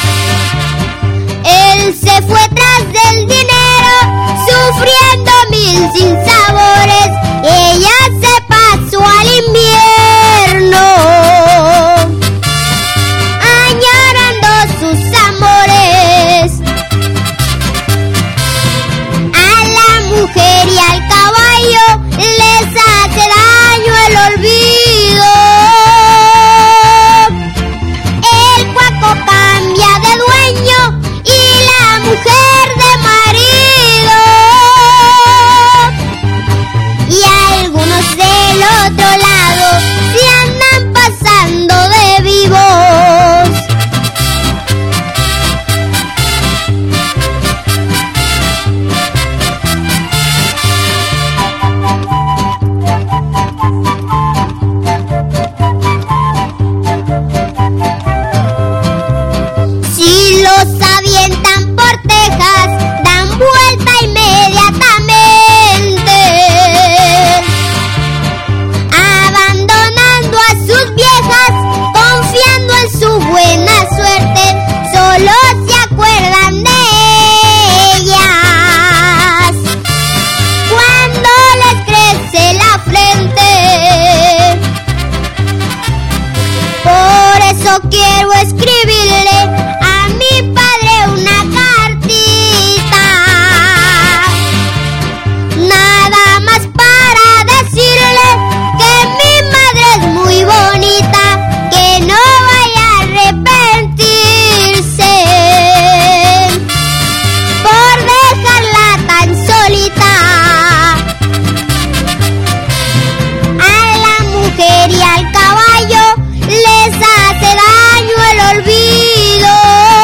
Él se fue tras del dinero, sufriendo mil sinsabores. Ella se pasó al invierno, añorando sus amores. A la mujer y al caballo les hace daño el olvido. El cuaco cambia de dueño y la mujer de marido. Y algunos del otro lado se andan pasando de vivos. Si los avientan por tejas, dan vuelta inmediatamente, abandonando a sus viejas, confiando en su buena suerte. Solo se acuerdan de ellas cuando les crece la frente. Por eso quiero escribirle a mi padre una cartita, nada más para decirle que mi madre es muy bonita, que no vaya a arrepentirse por dejarla tan solita. A la mujer y al caballo les hace daño el olvido.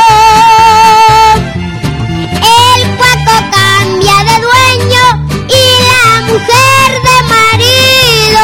El cuaco cambia de dueño y la mujer de marido.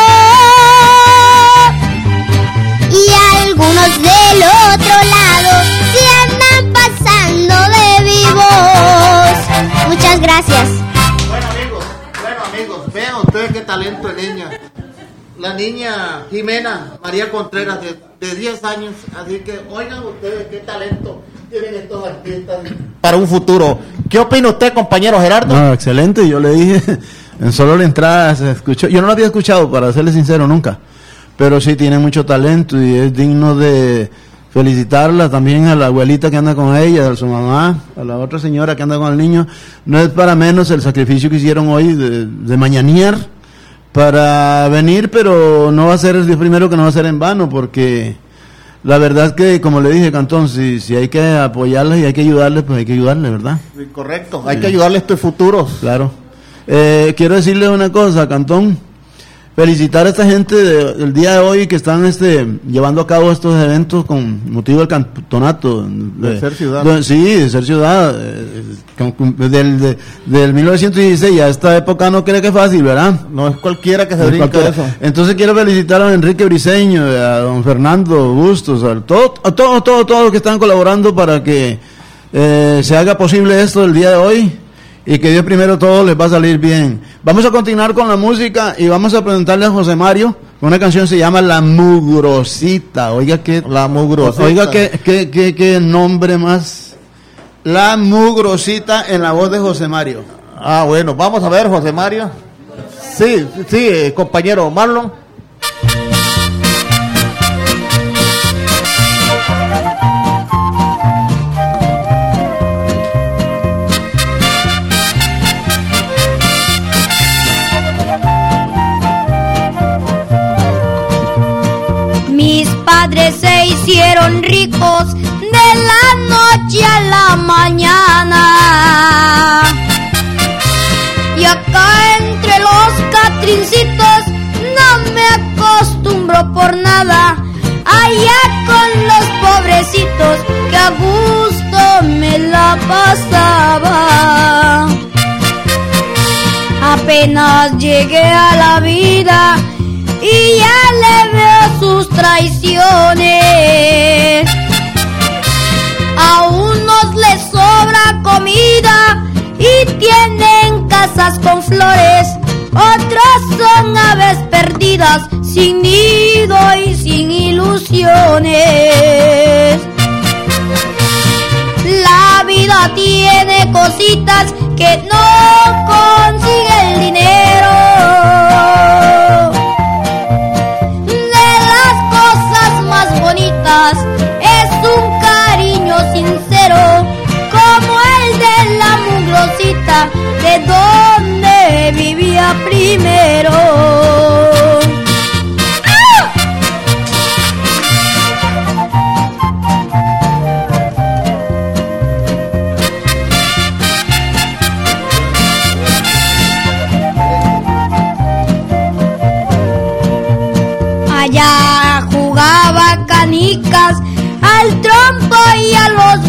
Y algunos del otro lado se andan pasando de vivos. Muchas gracias. Bueno amigos, bueno amigos, vean ustedes qué talento de niña. La niña Jimena María Contreras de, de diez años, así que oigan ustedes qué talento tienen estos artistas para un futuro. ¿Qué opina usted, compañero Gerardo? No, excelente, yo le dije, en solo la entrada se escuchó, yo no lo había escuchado, para serle sincero, nunca, pero sí tiene mucho talento y es digno de felicitarla, también a la abuelita que anda con ella, a su mamá, a la otra señora que anda con el niño. No es para menos el sacrificio que hicieron hoy de, de mañanear para venir, pero no va a ser el día primero, que no va a ser en vano, porque la verdad es que, como le dije, Cantón, si, si hay que apoyarles y hay que ayudarles, pues hay que ayudarles, ¿verdad? Sí, correcto, hay sí. que ayudarles a estos futuros. Claro. Eh, quiero decirle una cosa, Cantón, felicitar a esta gente de, del día de hoy que están este llevando a cabo estos eventos con motivo del campeonato de, de ser ciudad. De, sí, de ser ciudad, eh, del, de, del mil novecientos dieciséis a esta época no cree que es fácil, ¿verdad? No es cualquiera que se no brinca eso. Entonces quiero felicitar a Enrique Briceño, a don Fernando Bustos, a todos, a todos, todos, todos los que están colaborando para que eh, se haga posible esto el día de hoy. Y que Dios primero todo les va a salir bien. Vamos a continuar con la música y vamos a presentarle a José Mario. Una canción se llama La Mugrosita. Oiga que La Mugrosita. Oiga que qué qué qué nombre más. La Mugrosita en la voz de José Mario. Ah, bueno, vamos a ver, José Mario. Sí, sí, eh, compañero Marlon. Mis padres se hicieron ricos de la noche a la mañana. Y acá entre los catrincitos no me acostumbro por nada. Allá con los pobrecitos que a gusto me la pasaba. Apenas llegué a la vida y ya le veo sus traiciones. A unos les sobra comida y tienen casas con flores, otros son aves perdidas vidas sin nido y sin ilusiones. La vida tiene cositas que no consigue el dinero. De las cosas más bonitas es un cariño sincero, como el de la mugrosita, de donde vivía primero. Allá jugaba canicas, al trompo y a los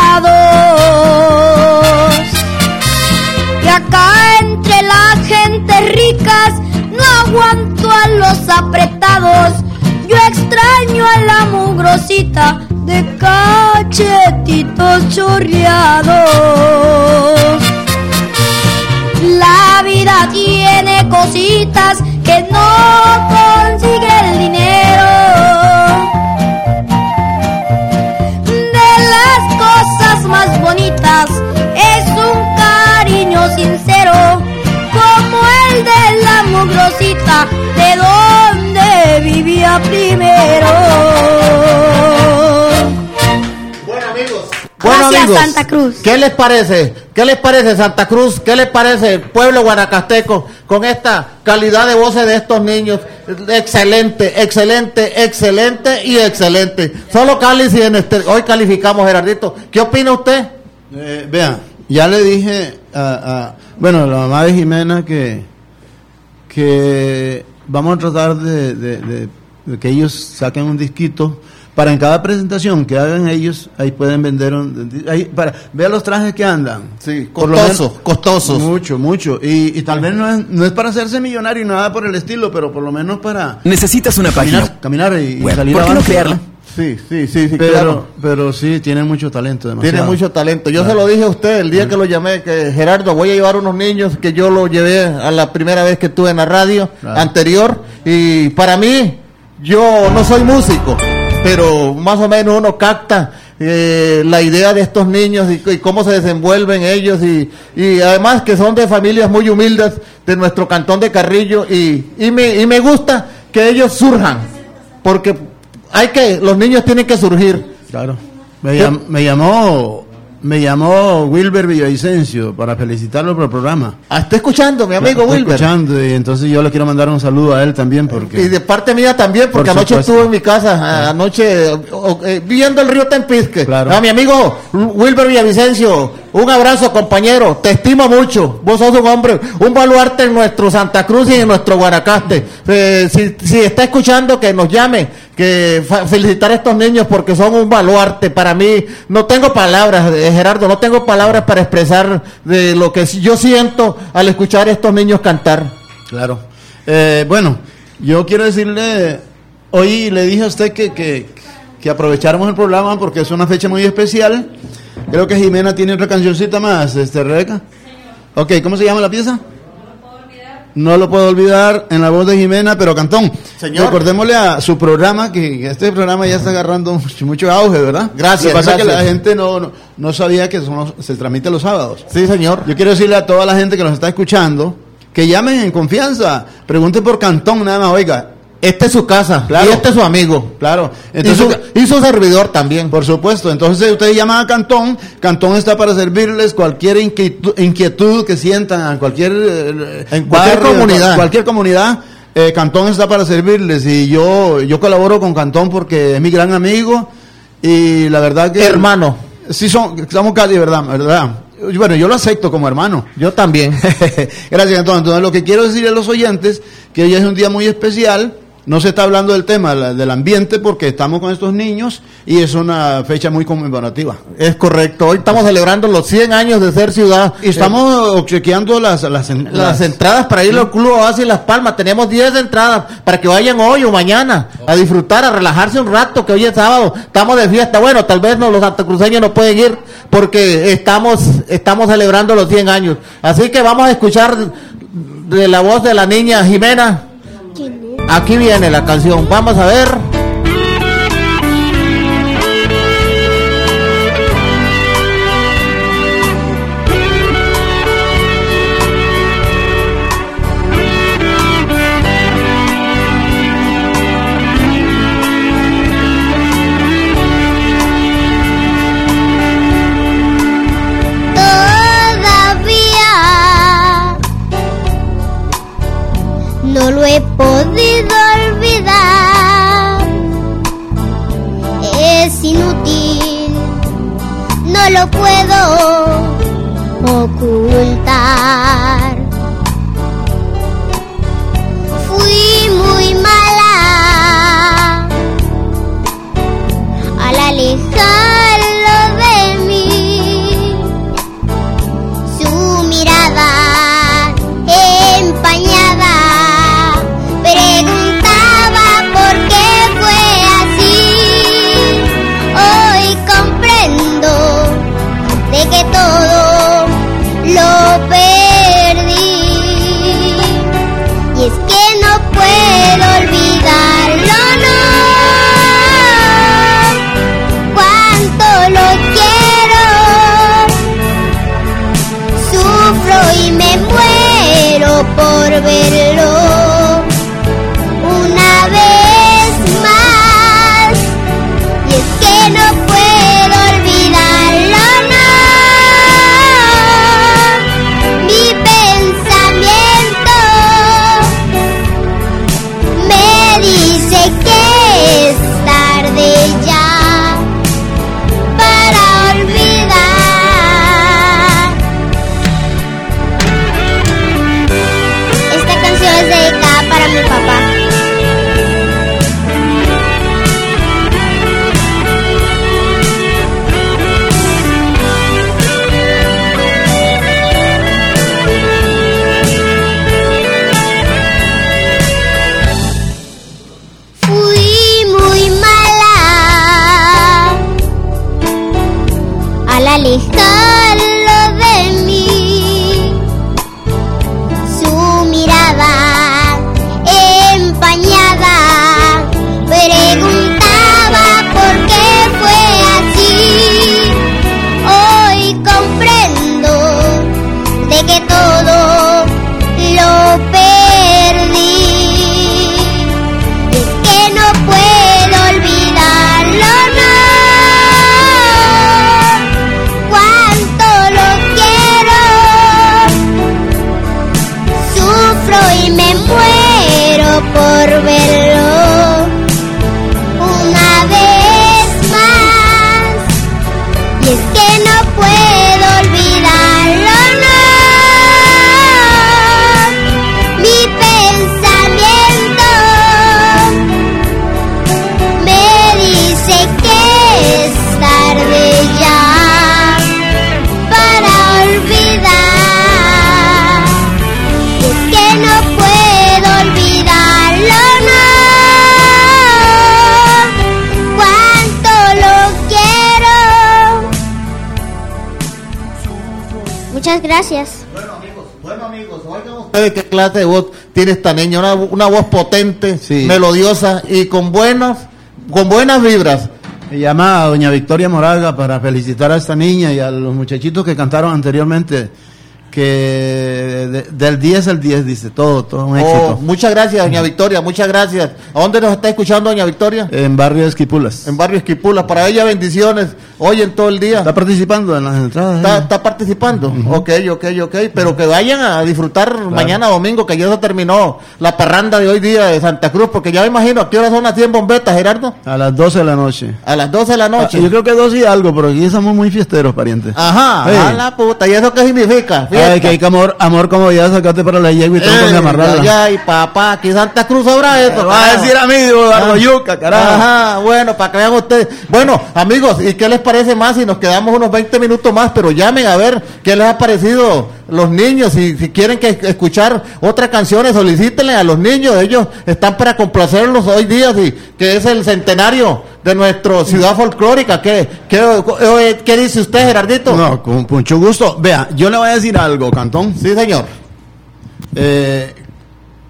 volados. Y acá entre las gentes ricas no aguanto a los apretados. Yo extraño a la mugrosita de cachetitos chorreados. La vida tiene cositas que no consigue el dinero. De las cosas más bonitas es un cariño sincero, como el de la mugrosita, de donde vivía primero. Bueno, amigos. Bueno, Gracias, amigos, Santa Cruz. ¿Qué les parece? ¿Qué les parece Santa Cruz? ¿Qué les parece el pueblo guanacasteco con esta calidad de voces de estos niños? Excelente, excelente, excelente y excelente. Solo Cali, si en este, hoy calificamos, Gerardito. ¿Qué opina usted? Eh, vea, ya le dije a, a bueno, la mamá de Jimena que que vamos a tratar de, de, de, de que ellos saquen un disquito para en cada presentación que hagan ellos, ahí pueden vender un, ahí, para, vea los trajes que andan. Sí, Por lo costosos, menos- costosos. Mucho, mucho. Y, y tal vez no es, no es para hacerse millonario y nada por el estilo, pero por lo menos para Necesitas una página. caminar, caminar y, y Web. salir ¿Por qué no avante, crearla? ¿no? Sí, sí, sí, sí, Pero, claro. pero sí, tiene mucho talento, demasiado. Tiene mucho talento. Yo Claro. se lo dije a usted el día que lo llamé, que Gerardo, voy a llevar unos niños que yo lo llevé a la primera vez que estuve en la radio Claro. anterior. Y para mí, yo no soy músico, pero más o menos uno capta eh, la idea de estos niños y, y cómo se desenvuelven ellos. Y, y además que son de familias muy humildes de nuestro cantón de Carrillo. Y, y, me, y me gusta que ellos surjan, porque hay que, los niños tienen que surgir. Claro. Me, llam- me llamó me llamó Wilber Villavicencio para felicitarlo por el programa. Ah, está escuchando, mi amigo Estoy Wilber. escuchando, y entonces yo le quiero mandar un saludo a él también porque Y de parte mía también, porque Por anoche supuesto. estuvo en mi casa, a- anoche o- o- eh, viendo el río Tempisque. Claro. A mi amigo Wilber Villavicencio, un abrazo, compañero, te estimo mucho, vos sos un hombre, un baluarte en nuestro Santa Cruz y en nuestro Guanacaste. Eh, si, si está escuchando, que nos llame, que fa- felicitar a estos niños porque son un baluarte para mí. No tengo palabras, eh, Gerardo, no tengo palabras para expresar de lo que yo siento al escuchar a estos niños cantar. claro. Eh, bueno, yo quiero decirle, hoy le dije a usted que, que, que aprovecháramos el programa porque es una fecha muy especial. Creo que Jimena tiene otra cancioncita más, este Rebeca. Ok, ¿cómo se llama la pieza? No lo puedo olvidar, en la voz de Jimena, pero Cantón, Señor. recordémosle a su programa, que que este programa ya está agarrando mucho, mucho auge, ¿verdad? Gracias, Lo que pasa es que gracias. la gente no, no, no sabía que son los- se transmite los sábados. Sí, señor. Yo quiero decirle a toda la gente que nos está escuchando, que llamen en confianza, pregunten por Cantón nada más, oiga. Este es su casa, Claro. y este es su amigo. Claro, Entonces, entonces... y, su, y su servidor también. Por supuesto, entonces ustedes llaman a Cantón, Cantón está para servirles cualquier inquietud, inquietud que sientan en cualquier, eh, En cualquier comunidad. cual- cualquier comunidad, eh, Cantón está para servirles y yo yo colaboro con Cantón porque es mi gran amigo y la verdad que... Hermano. Sí, son, somos casi, ¿verdad? ¿verdad? Bueno, yo lo acepto como hermano. Yo también. Gracias, Cantón. Entonces, lo que quiero decirle a los oyentes, que hoy es un día muy especial. No se está hablando del tema la- del ambiente porque estamos con estos niños y es una fecha muy conmemorativa. Es correcto. Hoy estamos celebrando los cien años de ser ciudad. Y estamos obsequiando las, las, en- Eh, las entradas para ir al Club Oasis Las Palmas. Tenemos diez entradas para que vayan hoy o mañana a disfrutar, a relajarse un rato, que hoy es sábado. Estamos de fiesta. Bueno, tal vez no, los santacruceños no pueden ir porque estamos, estamos celebrando los cien años. Así que vamos a escuchar de la voz de la niña Jimena. Que nunca Aquí viene la canción, vamos a ver. No lo he podido olvidar, es inútil, no lo puedo ocultar. Fui muy mala al alejarlo de mí, su mirada empañada preguntaba por qué fue así. Hoy comprendo de que todo lo perdí, y es que no puedo olvidarlo, no. Cuánto lo quiero, sufro y me muero por verlo una vez más, y es que no puedo olvidarlo, no. Mi pensamiento me dice que es tarde ya para olvidar. Esta canción es dedicada para mi papá. Fui muy mala al alejarlo de mí, su mirada empañada preguntaba por qué fue así. Hoy comprendo de que todo lo perdí, y es que no puedo olvidarlo, no. Cuánto lo quiero, sufro y me muero por verlo una vez más, y es que no puedo olvidarlo, no. Mi pensamiento me dice que es tarde ya para olvidar, y es que no puedo olvidarlo, no. Cuánto lo quiero. Muchas gracias. Bueno amigos, bueno amigos, oigan ustedes qué clase de voz tiene esta niña, una, una voz potente, Sí. melodiosa y con buenas, con buenas vibras. Me llama a doña Victoria Moraga para felicitar a esta niña y a los muchachitos que cantaron anteriormente, que de- del diez al diez, dice, todo, todo un Oh, éxito. muchas gracias, doña Victoria, muchas gracias. ¿A dónde nos está escuchando doña Victoria? En Barrio Esquipulas. En Barrio Esquipulas. Para ella bendiciones, hoy en todo el día. Está participando en las entradas. Está, ella. está participando, ok, ok, ok, pero que vayan a disfrutar mañana domingo, que ya se terminó la parranda de hoy día de Santa Cruz, porque ya me imagino, ¿a qué hora son las cien bombetas, Gerardo? A las doce de la noche. A las doce de la noche. Ah, yo creo que doce y algo, pero aquí somos muy fiesteros, parientes. Ajá, Sí. a la puta, ¿y eso qué significa? Ay, Fiesta. que hay que amor, amor como ya sacaste para la yegua y tengo que Eh, amarrarla. ay, ay, papá, aquí Santa Cruz sobra eso. Va a carajo. decir a mí, digo, Eduardo Ah. Yuca, carajo. Ajá, bueno, para que vean ustedes. Bueno, amigos, ¿y qué les parece más si nos quedamos unos veinte minutos más? Pero llamen a ver qué les ha parecido los niños. Y si quieren que escuchar otras canciones, solicítenle a los niños. Ellos están para complacerlos hoy día, y que es el centenario de nuestra ciudad folclórica. ¿Qué, qué, qué, qué dice usted, Gerardito? No, con mucho gusto. Vea, yo le voy a decir algo, Cantón. Sí, señor. Eh,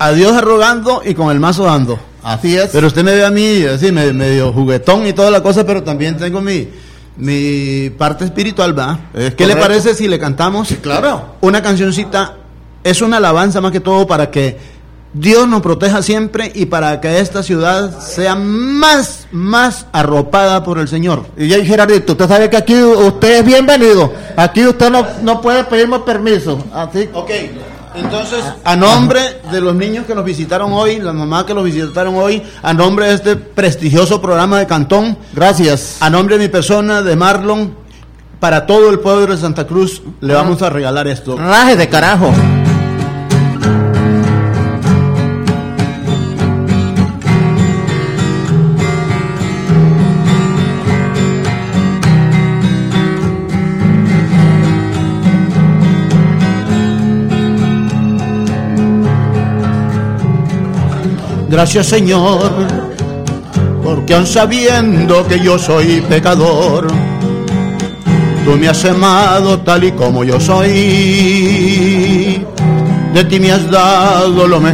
a Dios rogando y con el mazo dando. Así es. Pero usted me ve a mí así, medio juguetón y toda la cosa, pero también tengo mi, mi parte espiritual, ¿va? Es ¿Qué correcto. le parece si le cantamos? Sí, claro. Una cancioncita, es una alabanza más que todo para que Dios nos proteja siempre y para que esta ciudad sea más, más arropada por el Señor. Y ya, Gerardito, usted sabe que aquí usted es bienvenido. Aquí usted no, no puede pedirme permiso. Así. Ok, entonces, a nombre de los niños que nos visitaron hoy, las mamás que los visitaron hoy, a nombre de este prestigioso programa de Cantón, gracias. A nombre de mi persona, de Marlon, para todo el pueblo de Santa Cruz, le vamos a regalar esto. Raje de carajo. Gracias, Señor, porque aun sabiendo que yo soy pecador, tú me has amado tal y como yo soy. De ti me has dado lo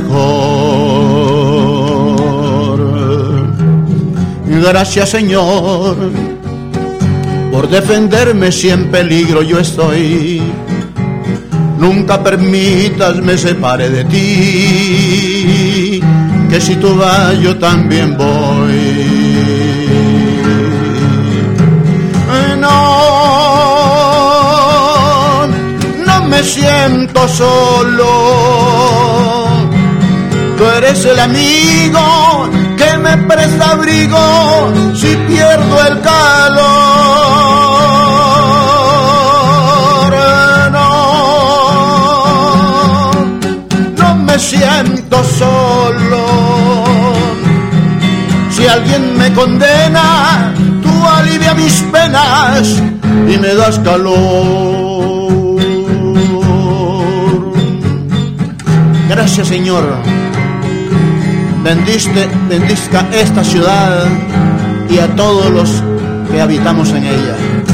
mejor. Gracias, Señor, por defenderme si en peligro yo estoy. Nunca permitas me separe de ti, que si tú vas yo también voy. No, no me siento solo. Tú eres el amigo que me presta abrigo si pierdo el calor. No, no me siento solo. Si alguien me condena, tú alivia mis penas y me das calor. Gracias, Señor. Bendiste, bendizca esta ciudad y a todos los que habitamos en ella.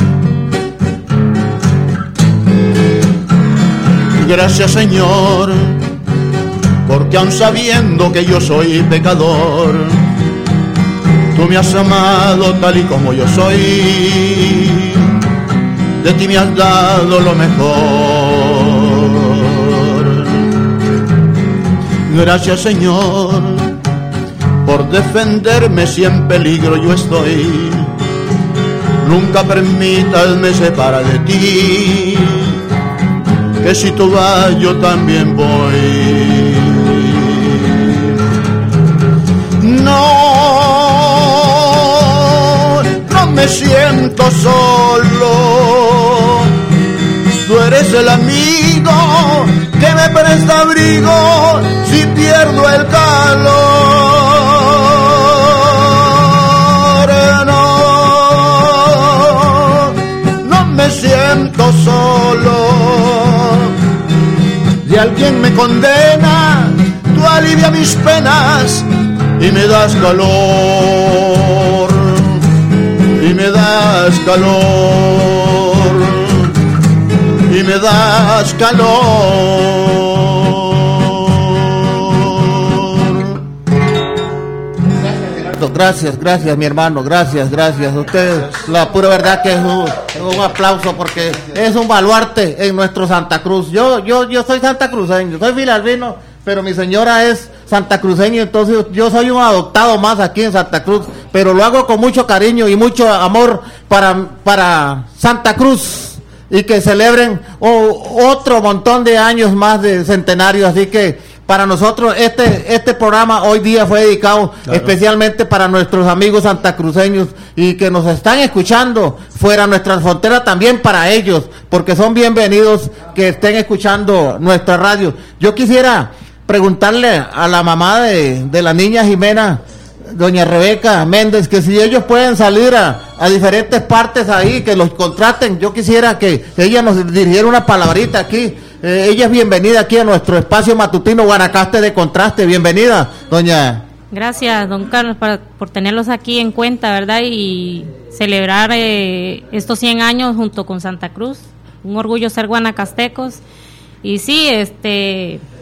Gracias, Señor, porque aun sabiendo que yo soy pecador, tú me has amado tal y como yo soy. De ti me has dado lo mejor. Gracias, Señor, por defenderme si en peligro yo estoy. Nunca permitas me separa de ti, que si tú vas yo también voy. No, no me siento solo. Tú eres el amigo que me presta abrigo si pierdo el calor. No, no me siento solo. Si alguien me condena, tú alivia mis penas y me das calor, y me das calor, y me das calor. Gracias, gracias, mi hermano, gracias, gracias. Usted, la pura verdad que es un, un aplauso porque es un baluarte en nuestro Santa Cruz. Yo, yo, yo soy santacruceño, soy filalbino, pero mi señora es santacruceña, entonces yo soy un adoptado más aquí en Santa Cruz, pero lo hago con mucho cariño y mucho amor para, para Santa Cruz, y que celebren oh, otro montón de años más de centenario. Así que para nosotros este este programa hoy día fue dedicado claro. especialmente para nuestros amigos santacruceños y que nos están escuchando fuera de nuestras fronteras, también para ellos, porque son bienvenidos que estén escuchando nuestra radio. Yo quisiera preguntarle a la mamá de, de la niña Jimena, doña Rebeca Méndez, que si ellos pueden salir a, a diferentes partes ahí, que los contraten. Yo quisiera que ella nos dirigiera una palabrita aquí. Eh, ella es bienvenida aquí a nuestro espacio matutino Guanacaste de Contraste. Bienvenida, doña. Gracias, don Carlos, para, por tenerlos aquí en cuenta, ¿verdad? Y celebrar eh, estos cien años junto con Santa Cruz. Un orgullo ser guanacastecos. Y sí, este...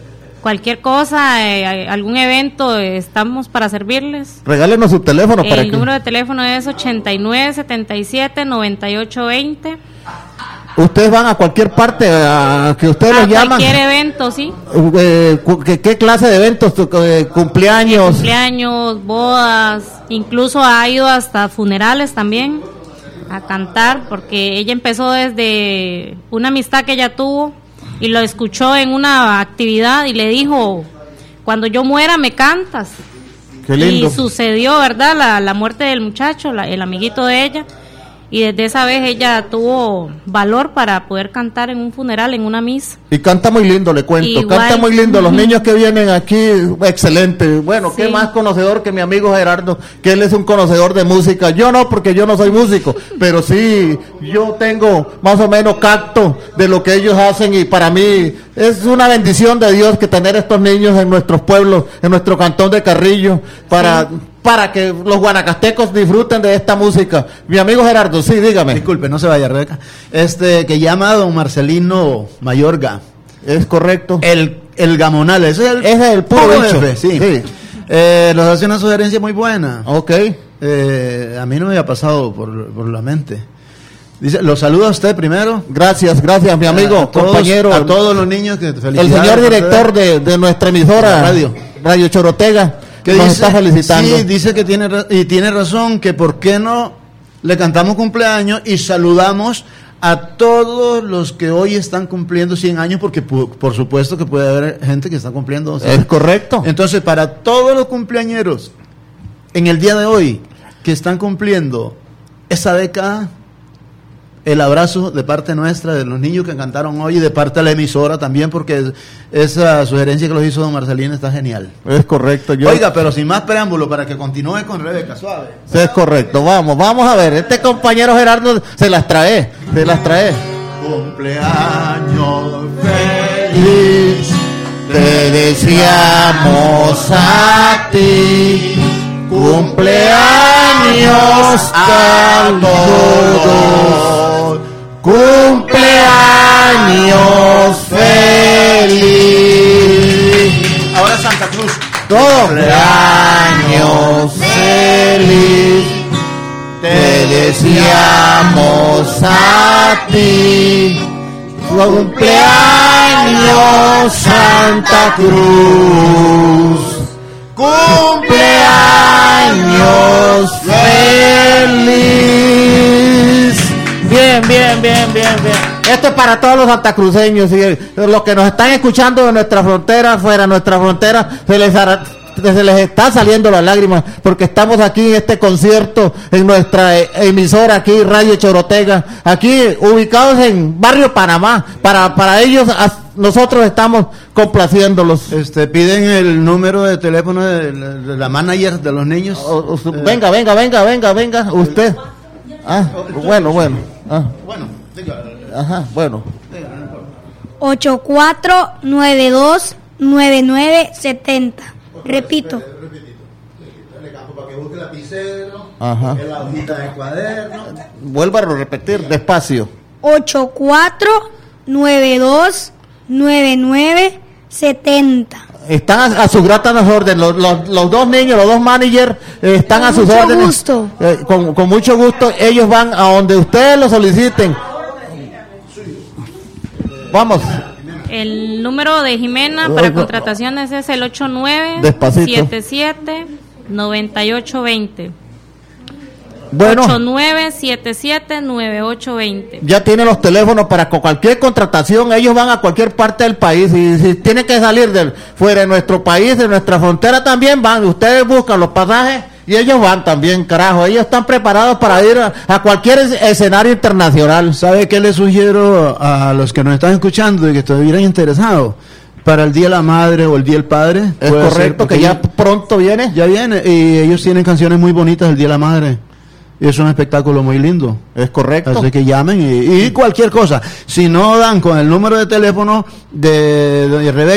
cualquier cosa, eh, algún evento, eh, estamos para servirles. Regálenos su teléfono. El para que... número de teléfono es ochenta y nueve, setenta y siete, noventa y ocho, veinte. Ustedes van a cualquier parte a que ustedes los llaman. Cualquier evento, sí. Eh, ¿qué, ¿Qué clase de eventos? Eh, ¿Cumpleaños? Cumpleaños, bodas, incluso ha ido hasta funerales también a cantar, porque ella empezó desde una amistad que ella tuvo y lo escuchó en una actividad y le dijo, cuando yo muera me cantas. Qué lindo. Y sucedió, ¿verdad? La, la muerte del muchacho, la, el amiguito de ella. Y desde esa vez ella tuvo valor para poder cantar en un funeral, en una misa. Y canta muy lindo, le cuento. Igual. Canta muy lindo. Los niños que vienen aquí, excelente. Bueno, Sí. qué más conocedor que mi amigo Gerardo, que él es un conocedor de música. Yo no, porque yo no soy músico, pero sí, yo tengo más o menos tacto de lo que ellos hacen y para mí es una bendición de Dios que tener estos niños en nuestros pueblos, en nuestro cantón de Carrillo, para... Sí. para que los guanacastecos disfruten de esta música. Mi amigo Gerardo, sí, dígame. Disculpe, no se vaya, Rebeca. Este, que llama a don Marcelino Mayorga. Es correcto. El, el Gamonal, ese es el, ese es el puro bicho. Jefe, sí. sí. Eh, nos hace una sugerencia muy buena. Ok. Eh, a mí no me había pasado por, por la mente. Dice, lo saluda a usted primero. Gracias, gracias, mi amigo, a todos, compañero. A todos los niños que el señor director de, de nuestra emisora, radio, Radio Chorotega, que nos dice, está felicitando. Sí, dice que tiene, y tiene razón, que por qué no le cantamos cumpleaños y saludamos a todos los que hoy están cumpliendo cien años, porque por supuesto que puede haber gente que está cumpliendo. ¿sí? Es correcto. Entonces, para todos los cumpleañeros en el día de hoy que están cumpliendo esa década, el abrazo de parte nuestra, de los niños que cantaron hoy y de parte de la emisora también, porque esa sugerencia que los hizo don Marcelino está genial. Es correcto. Yo... Oiga, pero sin más preámbulo, para que continúe con Rebeca, suave. Sí, es correcto, vamos, vamos a ver, este compañero Gerardo se las trae, se las trae. Cumpleaños feliz, te deseamos a ti. Cumpleaños a todos, cumpleaños feliz. Ahora Santa Cruz. Cumpleaños feliz, te deseamos a ti. Cumpleaños Santa Cruz. Cumpleaños feliz. Bien, bien, bien, bien, bien. Esto es para todos los santacruceños y los que nos están escuchando de nuestra frontera, fuera de nuestra frontera, se les hará, se les está saliendo las lágrimas porque estamos aquí en este concierto en nuestra emisora aquí Radio Chorotega, aquí ubicados en Barrio Panamá. Para para ellos nosotros estamos complaciéndolos. Este, piden el número de teléfono de la, de la manager de los niños. O, o, eh. Venga, venga, venga, venga, venga, usted. Ah, bueno, bueno. Ah. Bueno, diga. Ajá, bueno. ocho cuatro nueve dos nueve nueve siete cero. Repito. Para que busque el lapicero, ajá. La hojita de cuaderno. Vuelva a repetir despacio. ocho cuatro nueve dos nueve nueve siete cero. Están a, a sus gratas órdenes. Los, los, los dos niños, los dos managers, eh, están con a sus mucho órdenes. Gusto. Eh, con, con mucho gusto. Ellos van a donde ustedes lo soliciten. Vamos. El número de Jimena para contrataciones es el ocho nueve, siete siete, nueve ocho dos cero. Bueno, ocho nueve siete siete nueve ocho dos cero. Ya tienen los teléfonos para cualquier contratación. Ellos van a cualquier parte del país y si tienen que salir del fuera de nuestro país, de nuestra frontera también van. Ustedes buscan los pasajes y ellos van también, carajo. Ellos están preparados para ir a, a cualquier escenario internacional. ¿Sabe qué les sugiero a los que nos están escuchando y que estuvieran interesados? Para el Día de la Madre o el Día del Padre. Es correcto, que ya pronto viene. Ya viene y ellos tienen canciones muy bonitas del Día de la Madre. Es un espectáculo muy lindo. Es correcto. Así que llamen y, y cualquier cosa. Si no dan con el número de teléfono de doña Rebeca,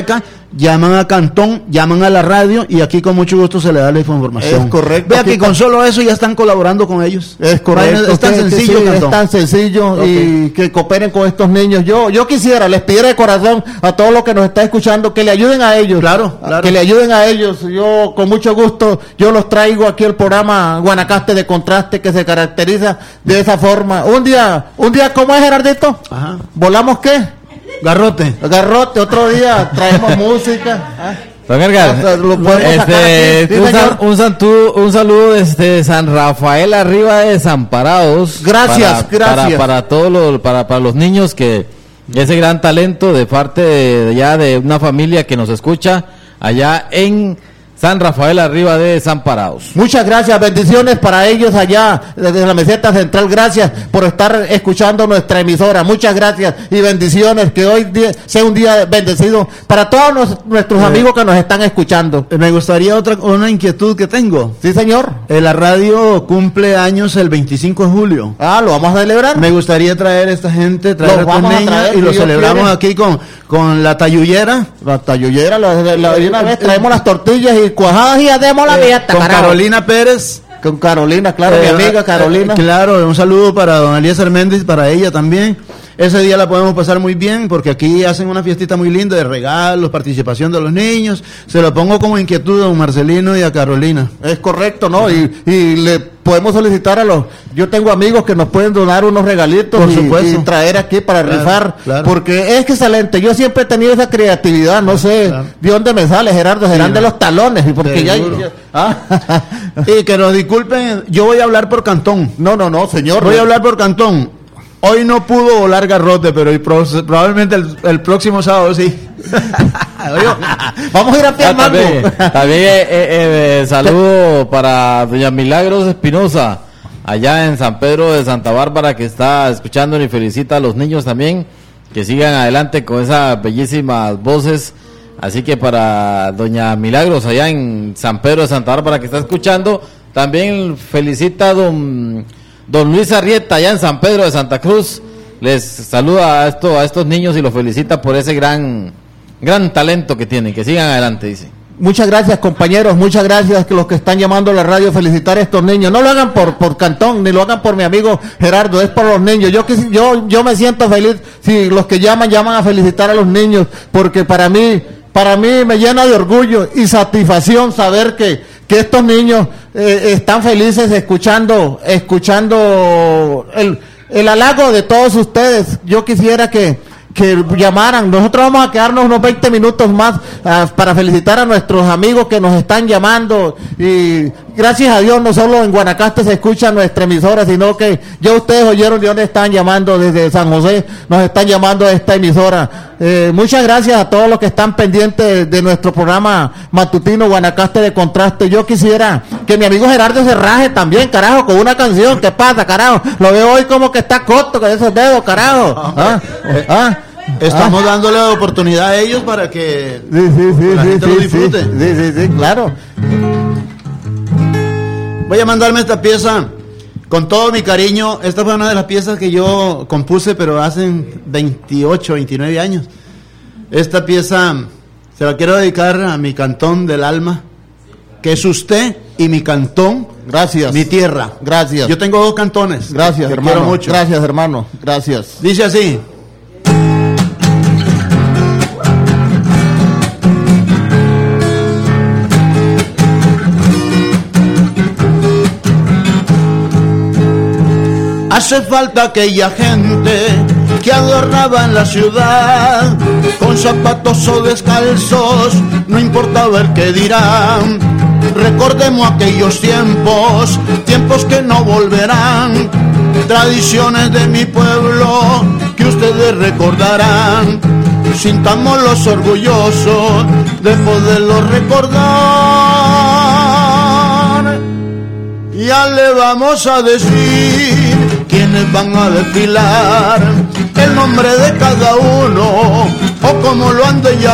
llaman a Cantón, llaman a la radio y aquí con mucho gusto se le da la información. Es correcto. Vea que con solo eso ya están colaborando con ellos. Es correcto. Es tan que, sencillo, que sí, Cantón. es tan sencillo Okay. y que cooperen con estos niños. Yo yo quisiera, les pidiera de corazón a todos los que nos están escuchando que le ayuden a ellos. Claro, claro. Que le ayuden a ellos. Yo con mucho gusto, yo los traigo aquí al programa Guanacaste de Contraste, que se caracteriza de esa forma. Un día, un día, ¿cómo es, Gerardito? Ajá. ¿Volamos qué? Garrote. Garrote, otro día traemos música. ¿Ah? Don Edgar, O sea, lo podemos sacar este, aquí. Sí, un, señor. sal- un, santu- un saludo desde San Rafael arriba de Desamparados. Gracias, para, gracias. Para, para todos los, para, para los niños que ese gran talento de parte de, ya de una familia que nos escucha allá en San Rafael arriba de Desamparados. Muchas gracias, bendiciones para ellos allá desde la meseta central. Gracias por estar escuchando nuestra emisora. Muchas gracias y bendiciones. Que hoy día sea un día bendecido para todos nos- nuestros Eh, amigos que nos están escuchando. Me gustaría otra una inquietud que tengo. Sí, señor. Eh, la radio cumple años el veinticinco de julio. Ah, lo vamos a celebrar. Me gustaría traer a esta gente, traer Los a estos vamos a niños traer, y si lo Dios celebramos quiere. aquí con, con la tayullera. La tayullera, la, la- la- de una vez traemos las tortillas y cuajadas y hacemos la Eh, fiesta, con carajo. Carolina Pérez. Con Carolina, claro, Eh, mi amiga eh, Carolina. eh, claro, un saludo para don Eliezer Méndez, para ella también. Ese día la podemos pasar muy bien porque aquí hacen una fiestita muy linda de regalos, participación de los niños. Se lo pongo como inquietud a don Marcelino y a Carolina. Es correcto, ¿no? Y, y le podemos solicitar a los... Yo tengo amigos que nos pueden donar unos regalitos Por y, supuesto. y traer aquí para Claro, rifar, claro. porque es que excelente. Yo siempre he tenido esa creatividad, no sé Claro. de dónde me sale, Gerardo, serán Sí, de no. los talones, y porque ya... Seguro. ya- ah. Y que nos disculpen, yo voy a hablar por Cantón. No, no, no, señor. Voy a hablar por Cantón. Hoy no pudo volar Garrote, pero el pro- probablemente el, el próximo sábado sí. Oye, Vamos a ir a pie Ah, al mango. también también eh, eh, eh, saludo para doña Milagros Espinosa, allá en San Pedro de Santa Bárbara, que está escuchando y felicita a los niños también, que sigan adelante con esas bellísimas voces. Así que para doña Milagros, allá en San Pedro de Santa Bárbara, que está escuchando, también felicita a don, don Luis Arrieta, allá en San Pedro de Santa Cruz. Les saluda a, esto, a estos niños y los felicita por ese gran, gran talento que tienen. Que sigan adelante, dice. Muchas gracias, compañeros, muchas gracias que los que están llamando a la radio a felicitar a estos niños. No lo hagan por por Cantón, ni lo hagan por mi amigo Gerardo, es por los niños. Yo que yo yo me siento feliz si los que llaman llaman a felicitar a los niños, porque para mí para mí me llena de orgullo y satisfacción saber que que estos niños eh, están felices escuchando escuchando el el halago de todos ustedes. Yo quisiera que que llamaran. Nosotros vamos a quedarnos unos veinte minutos más uh, para felicitar a nuestros amigos que nos están llamando, y gracias a Dios no solo en Guanacaste se escucha nuestra emisora, sino que ya ustedes oyeron de dónde están llamando, desde San José nos están llamando a esta emisora. Eh, muchas gracias a todos los que están pendientes de, de nuestro programa matutino Guanacaste de Contraste. Yo quisiera que mi amigo Gerardo se raje también, carajo, con una canción. ¿Qué pasa, carajo? Lo veo hoy como que está corto con esos dedos, carajo. ¿Ah? ¿Ah? estamos Ah. dándole la oportunidad a ellos para que Sí, sí, sí, la sí, gente sí, lo sí, disfrute. sí, sí, sí, claro. Voy a mandarme esta pieza con todo mi cariño. Esta fue una de las piezas que yo compuse, pero hace veintiocho, veintinueve años. Esta pieza se la quiero dedicar a mi cantón del alma, que es usted, y mi cantón, Gracias. mi tierra. Gracias. Yo tengo dos cantones. Gracias, que hermano. quiero mucho. Gracias, hermano. Gracias. Dice así. Hace falta aquella gente que adornaba en la ciudad, con zapatos o descalzos, no importa ver qué dirán. Recordemos aquellos tiempos, tiempos que no volverán, tradiciones de mi pueblo que ustedes recordarán. Sintámoslos orgullosos de poderlos recordar. Ya le vamos a decir quiénes van a desfilar, el nombre de cada uno o como lo han de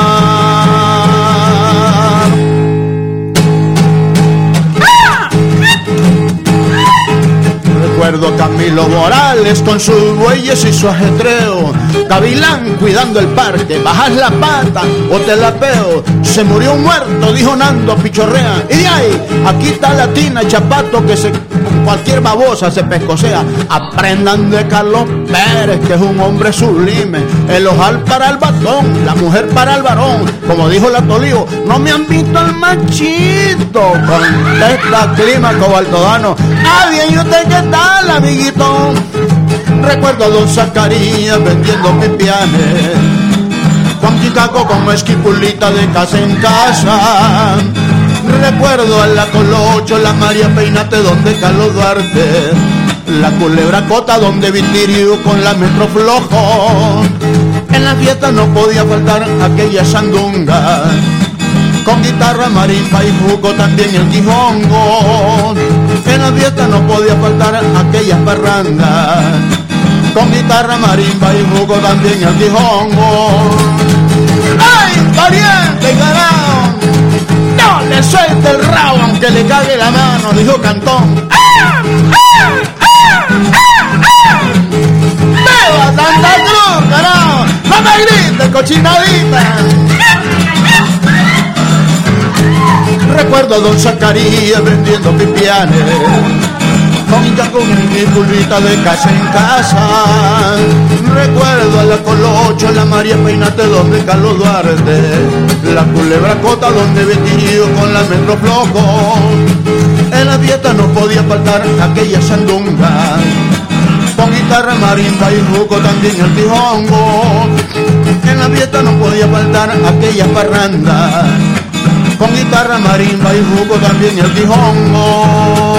llamar. Recuerdo Camilo Morales con sus bueyes y su ajetreo, Gavilán cuidando el parque, bajas la pata o te la peo. Se murió un muerto, dijo Nando Pichorrea. Y de ahí, aquí está la Tina Chapato que se, con cualquier babosa se pescosea. Aprendan de Carlos Pérez, que es un hombre sublime. El ojal para el batón, la mujer para el varón. Como dijo la Tolío, no me han visto al machito. Contesta Clímaco Baltodano. Ah, bien, ¿y usted qué tal, amiguito? Recuerdo a don Zacarías vendiendo pipianes, Juan Quicaco como esquipulita de casa en casa. Recuerdo a la Colocho, la María Peinate donde Carlos Duarte, la Culebra Cota donde Vitirio con la Metro Flojo. En la fiesta no podía faltar aquella sandunga, con guitarra, marimba y jugo, también el quijongo. En la fiesta no podía faltar aquellas parrandas, con guitarra, marimba y jugo, también el quijongo. ¡Ay, pariente ganado! No le suelte el rabo aunque le cague la mano, dijo Cantón. ¡Ah! ¡Ah! ¡Ah! ¡Ah! ¡Beba Santa Cruz, carajo! ¡No me grites, cochinadita! Recuerdo a don Zacarías vendiendo pipianes, con mi pulvita de casa en casa. Recuerdo a la Colocho, la María Peinate donde Carlos Duarte, la Culebra Cota donde Vitirio con la Metro Flojo. En la fiesta no podía faltar aquella sandunga, con guitarra, marimba y jugo, también el tijongo. En la fiesta no podía faltar aquellas parrandas, con guitarra, marimba y jugo, también el tijongo.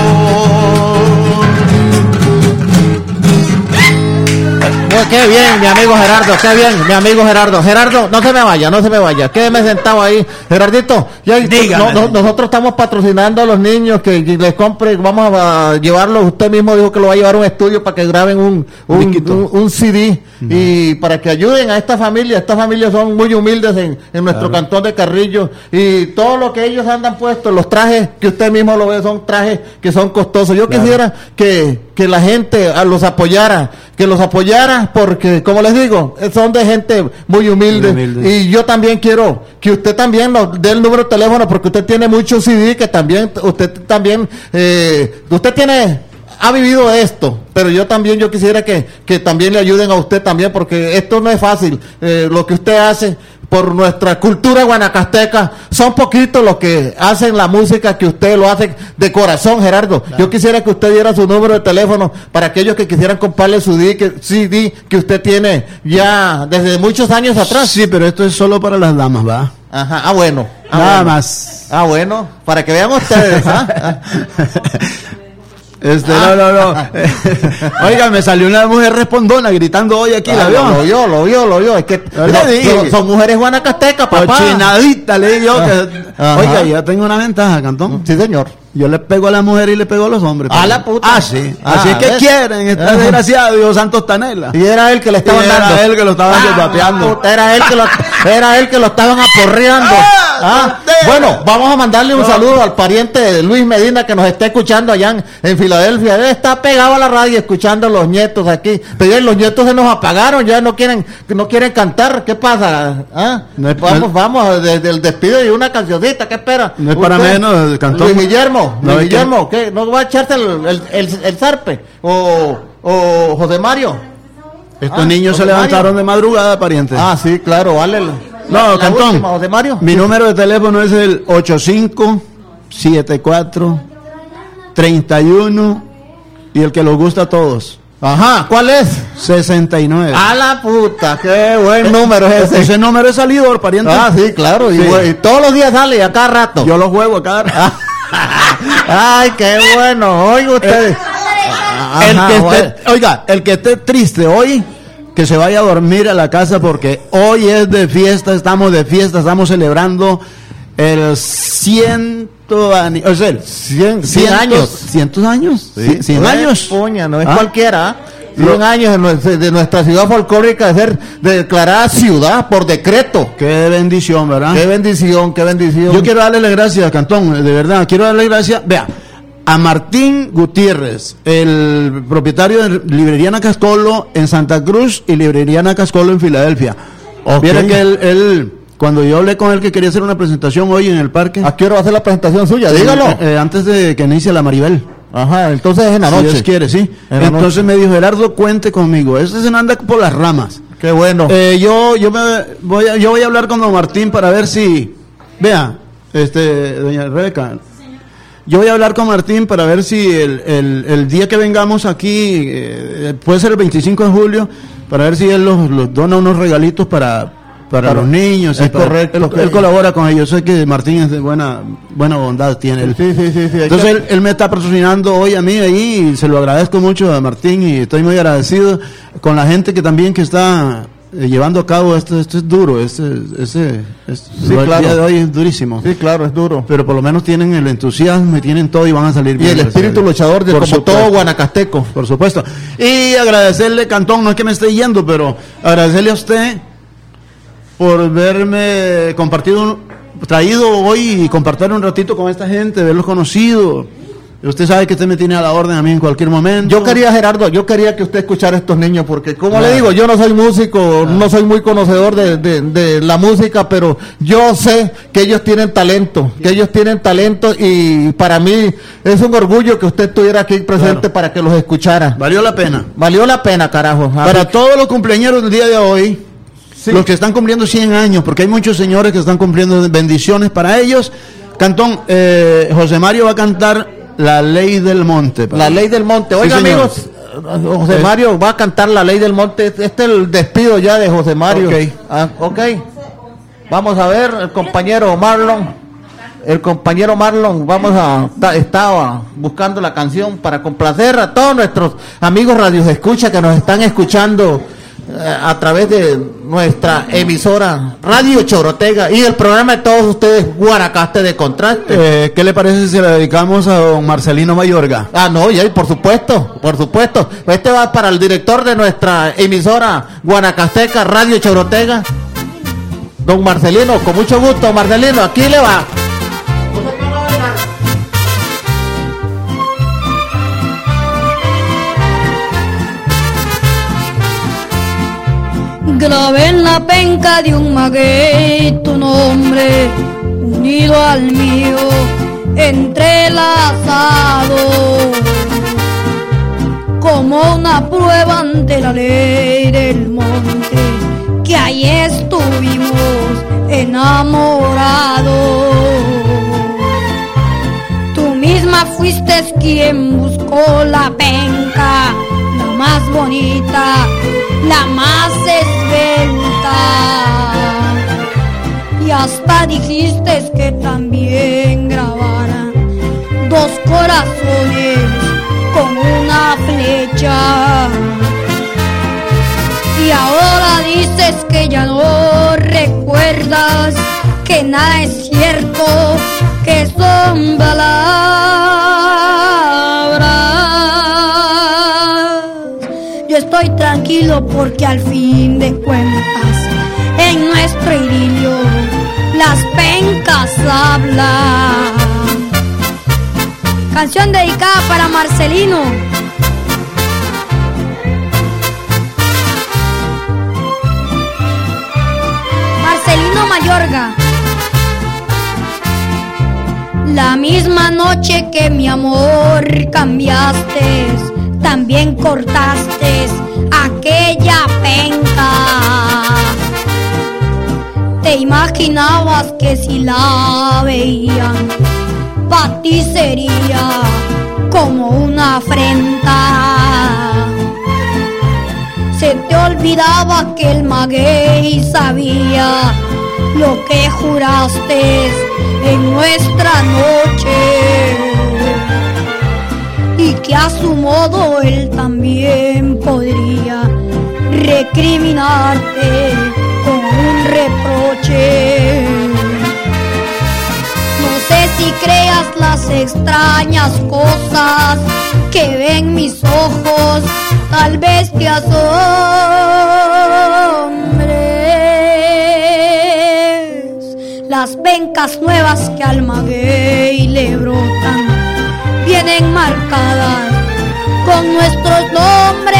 Pues qué bien, mi amigo Gerardo, qué bien, mi amigo Gerardo. Gerardo, no se me vaya, no se me vaya, quédeme sentado ahí. Gerardito, ya, no, no, nosotros estamos patrocinando a los niños que, que les compre, vamos a, a llevarlo, usted mismo dijo que lo va a llevar a un estudio para que graben un, un, un, un C D, uh-huh. Y para que ayuden a esta familia. Estas familias son muy humildes en, en nuestro claro. Cantón de Carrillo, y todo lo que ellos andan puestos, los trajes que usted mismo lo ve, son trajes que son costosos. Yo claro. quisiera que, que la gente a los apoyara, que los apoyara, porque como les digo, son de gente muy humilde, muy humilde. Y yo también quiero que usted también nos dé el número de teléfono, porque usted tiene muchos C D que también, usted también, eh, usted tiene, ha vivido esto, pero yo también, yo quisiera que, que también le ayuden a usted también, porque esto no es fácil, eh, lo que usted hace por nuestra cultura guanacasteca, son poquitos los que hacen la música que usted lo hace de corazón, Gerardo. Claro. Yo quisiera que usted diera su número de teléfono para aquellos que quisieran comprarle su C D que usted tiene ya desde muchos años atrás. Sí, pero esto es solo para las damas, ¿va? Ajá, ah bueno. Ah, Nada bueno. más. Ah bueno, para que vean ustedes, ¿ah? Este, no, no, no. Oiga, me salió una mujer respondona gritando hoy aquí, ah, ¿la vio? Lo vio, lo vio, lo vio. Es que no, son, son mujeres guanacastecas, papá. Cochinadita, le digo que... Ajá. Oiga, yo tengo una ventaja, Cantón. Sí, señor. Yo le pego a la mujer y le pego a los hombres. A la puta. Ah, sí. Ah, así es que ¿ves? quieren, está desgraciado, Dios Santos Tanela. Y era él que le estaban dando. Era él que lo estaban ah, bateando. Era él que lo, era él que lo estaban aporreando. Ah, ah. Bueno, vamos a mandarle un no. saludo al pariente de Luis Medina que nos está escuchando allá en, en Filadelfia. Él está pegado a la radio escuchando a los nietos aquí. Pero los nietos se nos apagaron, ya no quieren, no quieren cantar. ¿Qué pasa? ¿Ah? No es, vamos, no, vamos, desde el despido y una cancioncita. ¿Qué espera? No es para menos, el Cantón. Luis Guillermo, no, Luis Guillermo, ¿qué? ¿No va a echarse el, el, el, el zarpe? ¿O, o José Mario? Estos ah, niños José se levantaron Mario. de madrugada, pariente. Ah, sí, claro, vale. No, la Cantón, última, José Mario. Mi número de teléfono es el ocho cinco siete cuatro tres uno y el que los gusta a todos. Ajá, ¿cuál es? sesenta y nueve. A la puta, qué buen número es ese. Ese número es salidor, pariente. Ah, sí, claro, sí. Y, y todos los días sale a cada rato. Yo lo juego a cada rato. Ay, qué bueno, oiga ustedes. El, el que bueno. esté, oiga, el que esté triste hoy, que se vaya a dormir a la casa porque hoy es de fiesta, estamos de fiesta, estamos celebrando el ciento años, o sea, cien, cien años, cientos años, sí, cien no años, es puña, no es ¿Ah? cualquiera, cien años de nuestra, de nuestra ciudad folclórica de ser declarada ciudad por decreto. Qué bendición, ¿verdad? Qué bendición, qué bendición. Yo quiero darle las gracias, Cantón, de verdad, quiero darle gracias, vea. a Martín Gutiérrez, el propietario de Librería Ana Cascolo en Santa Cruz y Librería Ana Cascolo en Filadelfia. Okay. Viera que él, él, cuando yo hablé con él que quería hacer una presentación hoy en el parque. ¿A qué hora va a hacer la presentación suya? Dígalo. Eh, eh, antes de que inicie la Maribel. Ajá, entonces es en la noche. Si Dios quiere, sí. Entonces me dijo, Gerardo, cuente conmigo. Este se anda por las ramas. Qué bueno. Eh, yo, yo me voy a, yo voy a hablar con don Martín para ver si, vea, este, doña Rebeca. Yo voy a hablar con Martín para ver si el, el, el día que vengamos aquí, eh, puede ser el veinticinco de julio, para ver si él los, los dona unos regalitos para, para Claro. los niños. Es y para- correcto, Él, ok. él colabora con ellos. Sé que Martín es de buena, buena bondad, tiene él. Sí, sí, sí, sí. hay Entonces que- él, él me está patrocinando hoy a mí ahí y se lo agradezco mucho a Martín y estoy muy agradecido con la gente que también que está eh, llevando a cabo esto. Esto es duro, este, ese, es, Sí, el claro. día de hoy es durísimo. Sí, claro, es duro. Pero por lo menos tienen el entusiasmo y tienen todo y van a salir Y bien. el gracias espíritu a Dios. luchador de Por como supuesto. todo guanacasteco. Por supuesto. Y agradecerle, Cantón, no es que me esté yendo, pero agradecerle a usted por verme compartido, un- traído hoy y compartir un ratito con esta gente, verlos conocido. Y usted sabe que usted me tiene a la orden a mí en cualquier momento. Yo quería, Gerardo, yo quería que usted escuchara a estos niños, porque como Claro. le digo, yo no soy músico, no soy muy conocedor de, de, de la música, pero yo sé que ellos tienen talento, que ellos tienen talento y para mí es un orgullo que usted estuviera aquí presente Claro. para que los escuchara. Valió la pena. Valió la pena, carajo. Para Así- todos los cumpleaños del día de hoy, Sí. los que están cumpliendo cien años, porque hay muchos señores que están cumpliendo bendiciones para ellos. Cantón, eh, José Mario va a cantar La Ley del Monte. La Ley del Monte. Sí, Oiga, señor. amigos, José Eh. Mario va a cantar La Ley del Monte. Este es el despido ya de José Mario. Ok. Ah, ok. Vamos a ver, el compañero Marlon. El compañero Marlon, vamos a, ta- estaba buscando la canción para complacer a todos nuestros amigos radios escucha que nos están escuchando eh, a través de nuestra emisora Radio Chorotega y el programa de todos ustedes, Guanacaste de Contraste. Eh, ¿Qué le parece si le dedicamos a don Marcelino Mayorga? Ah, no, y ahí, por supuesto, por supuesto. Este va para el director de nuestra emisora Guanacasteca, Radio Chorotega, don Marcelino, con mucho gusto, Marcelino, aquí le va. Grabé en la penca de un maguey tu nombre, unido al mío, entrelazado, como una prueba ante la ley del monte, que ahí estuvimos enamorados. Tú misma fuiste quien buscó la penca, la más bonita, la más esbelta, y hasta dijiste que también grabara dos corazones con una flecha. Y ahora dices que ya no recuerdas, que nada es cierto, que son palabras. Yo estoy tranquilo porque al fin de cuentas en nuestro idilio las pencas hablan. Canción dedicada para Marcelino. Marcelino Mayorga. La misma noche que mi amor cambiaste, también cortaste aquella penca. Te imaginabas que si la veían, pa' ti sería como una afrenta. Se te olvidaba que el maguey sabía lo que juraste en nuestra noche, y que a su modo él también podría recriminarte con un reproche. No sé si creas las extrañas cosas que ven mis ojos, tal vez te asombres las pencas nuevas que al maguey le brotan vienen marcadas con nuestros nombres.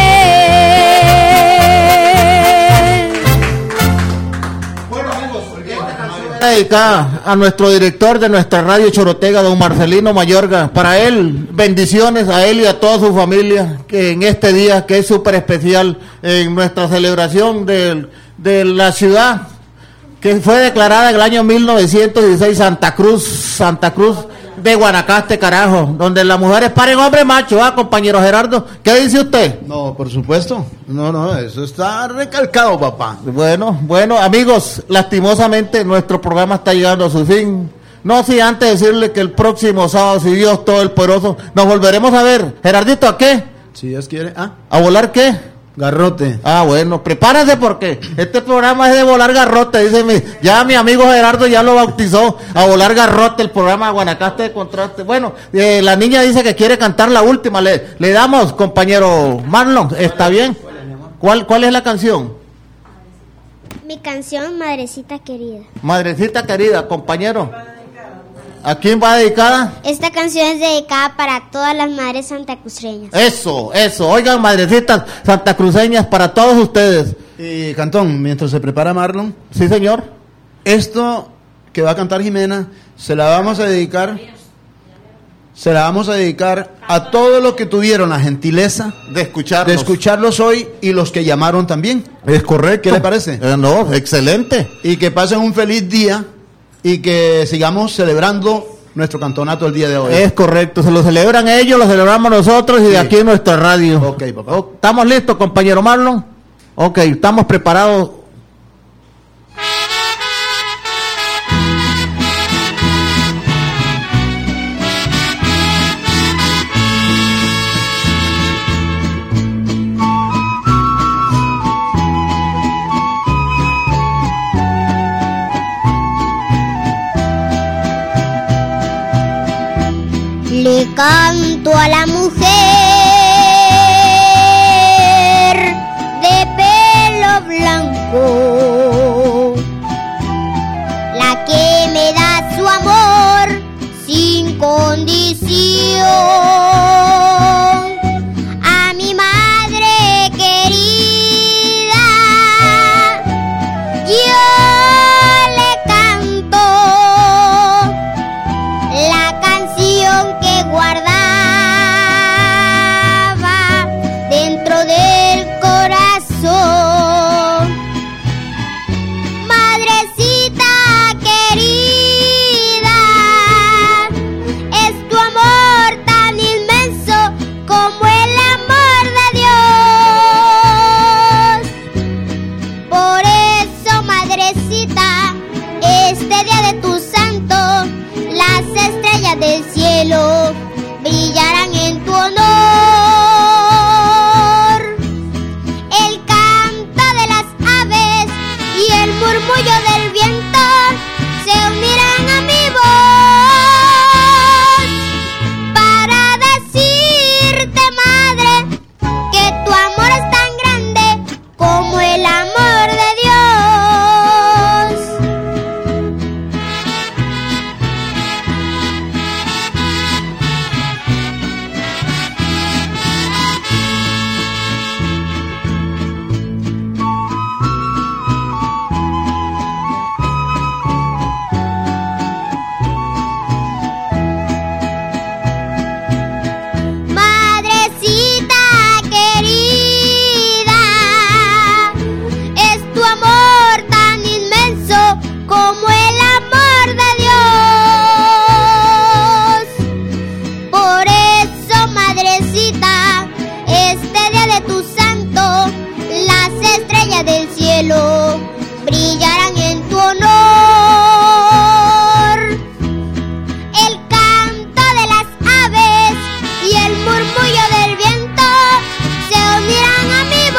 Dedicada a nuestro director de nuestra radio Chorotega, don Marcelino Mayorga. Para él, bendiciones a él y a toda su familia, que en este día que es súper especial en nuestra celebración de, de la ciudad, que fue declarada en el año mil novecientos dieciséis Santa Cruz, Santa Cruz de Guanacaste, carajo, donde las mujeres paren hombre macho, ¿ah, compañero Gerardo? ¿Qué dice usted? No, por supuesto. No, no, eso está recalcado, papá. Bueno, bueno, amigos, lastimosamente nuestro programa está llegando a su fin. No sin antes decirle que el próximo sábado, si Dios todo el poderoso, nos volveremos a ver. Gerardito, ¿a qué? Si Dios quiere. ¿Ah? ¿A volar qué? Garrote. Ah, bueno, prepárate porque este programa es de volar garrote, dice mi, ya mi amigo Gerardo ya lo bautizó, a volar garrote, el programa de Guanacaste de Contraste. Bueno, eh, la niña dice que quiere cantar la última, le, le damos, compañero Marlon, ¿está bien? ¿Cuál, cuál es la canción? Mi canción, Madrecita Querida. Madrecita querida, compañero. ¿A quién va dedicada? Esta canción es dedicada para todas las madres santacruceñas. Eso, eso. Oigan, madrecitas santacruceñas, para todos ustedes. Y Cantón, mientras se prepara Marlon. Sí, señor. Esto que va a cantar Jimena, se la vamos a dedicar, se la vamos a dedicar a todos los que tuvieron la gentileza de escucharlos, de escucharlos hoy y los que llamaron también. Es correcto. ¿Qué le parece? Eh, no, excelente. Y que pasen un feliz día. Y que sigamos celebrando nuestro campeonato el día de hoy. Es correcto, se lo celebran ellos, lo celebramos nosotros y sí. De aquí en nuestra radio. Ok, papá. ¿Estamos listos, compañero Marlon? Ok, estamos preparados. Le canto a la mujer de pelo blanco, la que me da su amor sin condición. A mi madre querida, yo le canto la canción que guardaba dentro del corazón. Madrecita querida, es tu amor tan inmenso como el amor de Dios. Por eso, madrecita, este día de tu santo, las estrellas del cielo brillarán en tu honor. El canto de las aves y el murmullo del viento se unirán a mi voz para decirte, madre, que tu amor es tan grande como el amor de Dios. Madrecita querida, es tu amor tan inmenso como el amor de Dios. Por eso, madrecita, este día de tu santo, las estrellas del cielo brillarán en tu honor. El canto de las aves y el murmullo del viento se unirán a mi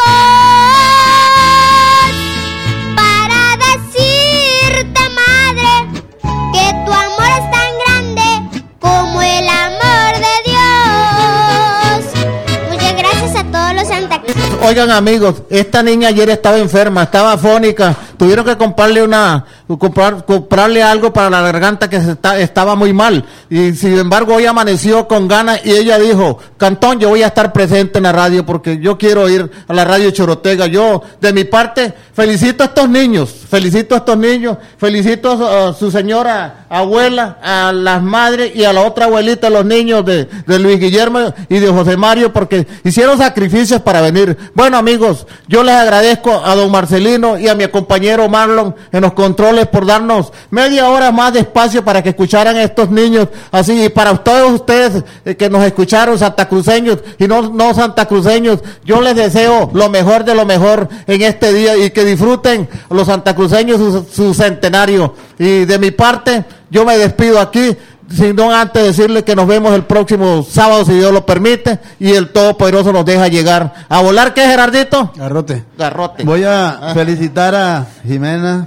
voz para decirte, madre, que tu amor es tan grande como el amor de Dios. Muchas gracias a todos los Santa Cruz. Oigan, amigos, esta niña ayer estaba enferma, estaba afónica, tuvieron que comprarle una, comprar, comprarle algo para la garganta que se está, estaba muy mal. Y sin embargo hoy amaneció con ganas y ella dijo, Cantón, yo voy a estar presente en la radio porque yo quiero ir a la radio Chorotega. Yo, de mi parte, felicito a estos niños, felicito a estos niños, felicito a, a su señora abuela, a las madres y a la otra abuelita, los niños de, de Luis Guillermo y de José Mario, porque hicieron sacrificios para venir. Bueno, amigos, yo les agradezco a don Marcelino y a mi compañero Marlon en los controles por darnos media hora más de espacio para que escucharan a estos niños. Así, y para todos ustedes eh, que nos escucharon, santacruceños y no, no santacruceños, yo les deseo lo mejor de lo mejor en este día y que disfruten los santacruceños su, su centenario. Y de mi parte, yo me despido aquí, sino antes decirle que nos vemos el próximo sábado, si Dios lo permite, y el Todopoderoso nos deja llegar. ¿A volar qué, Gerardito? Garrote. Garrote. Voy a ah. felicitar a Jimena,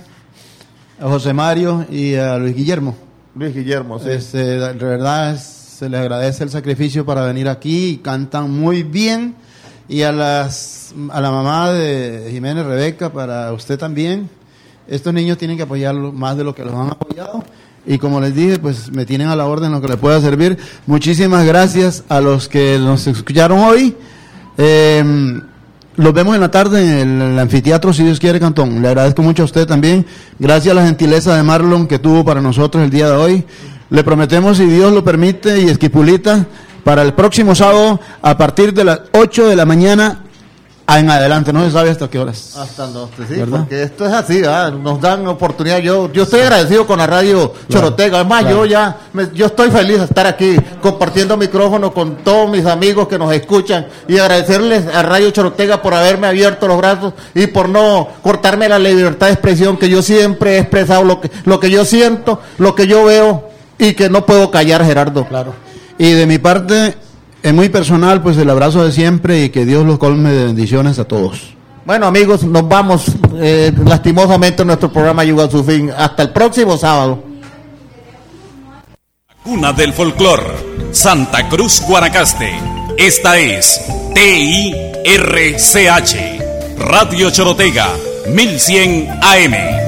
a José Mario y a Luis Guillermo. Luis Guillermo, sí. Este, de verdad, es, se les agradece el sacrificio para venir aquí, cantan muy bien. Y a, las, a la mamá de Jimena y Rebeca, para usted también. Estos niños tienen que apoyarlo más de lo que los han apoyado. Y como les dije, pues me tienen a la orden lo que les pueda servir. Muchísimas gracias a los que nos escucharon hoy. Eh, los vemos en la tarde en el anfiteatro, si Dios quiere, Cantón. Le agradezco mucho a usted también. Gracias a la gentileza de Marlon que tuvo para nosotros el día de hoy. Le prometemos, si Dios lo permite y Esquipulita, para el próximo sábado a partir de las ocho de la mañana en adelante, no se sabe hasta qué horas. Hasta las doce, sí, ¿verdad? porque esto es así, ¿verdad? Nos dan oportunidad. Yo yo estoy agradecido con la radio claro, Chorotega. Además, claro. yo ya, me, yo estoy feliz de estar aquí compartiendo micrófono con todos mis amigos que nos escuchan y agradecerles a Radio Chorotega por haberme abierto los brazos y por no cortarme la libertad de expresión, que yo siempre he expresado lo que, lo que yo siento, lo que yo veo y que no puedo callar, Gerardo. Claro. Y de mi parte, es muy personal, pues el abrazo de siempre y que Dios los colme de bendiciones a todos. Bueno, amigos, nos vamos. Eh, lastimosamente nuestro programa llegó a su fin. Hasta el próximo sábado. Cuna del Folclor, Santa Cruz, Guanacaste. Esta es T I R C H, Radio Chorotega, mil cien A M.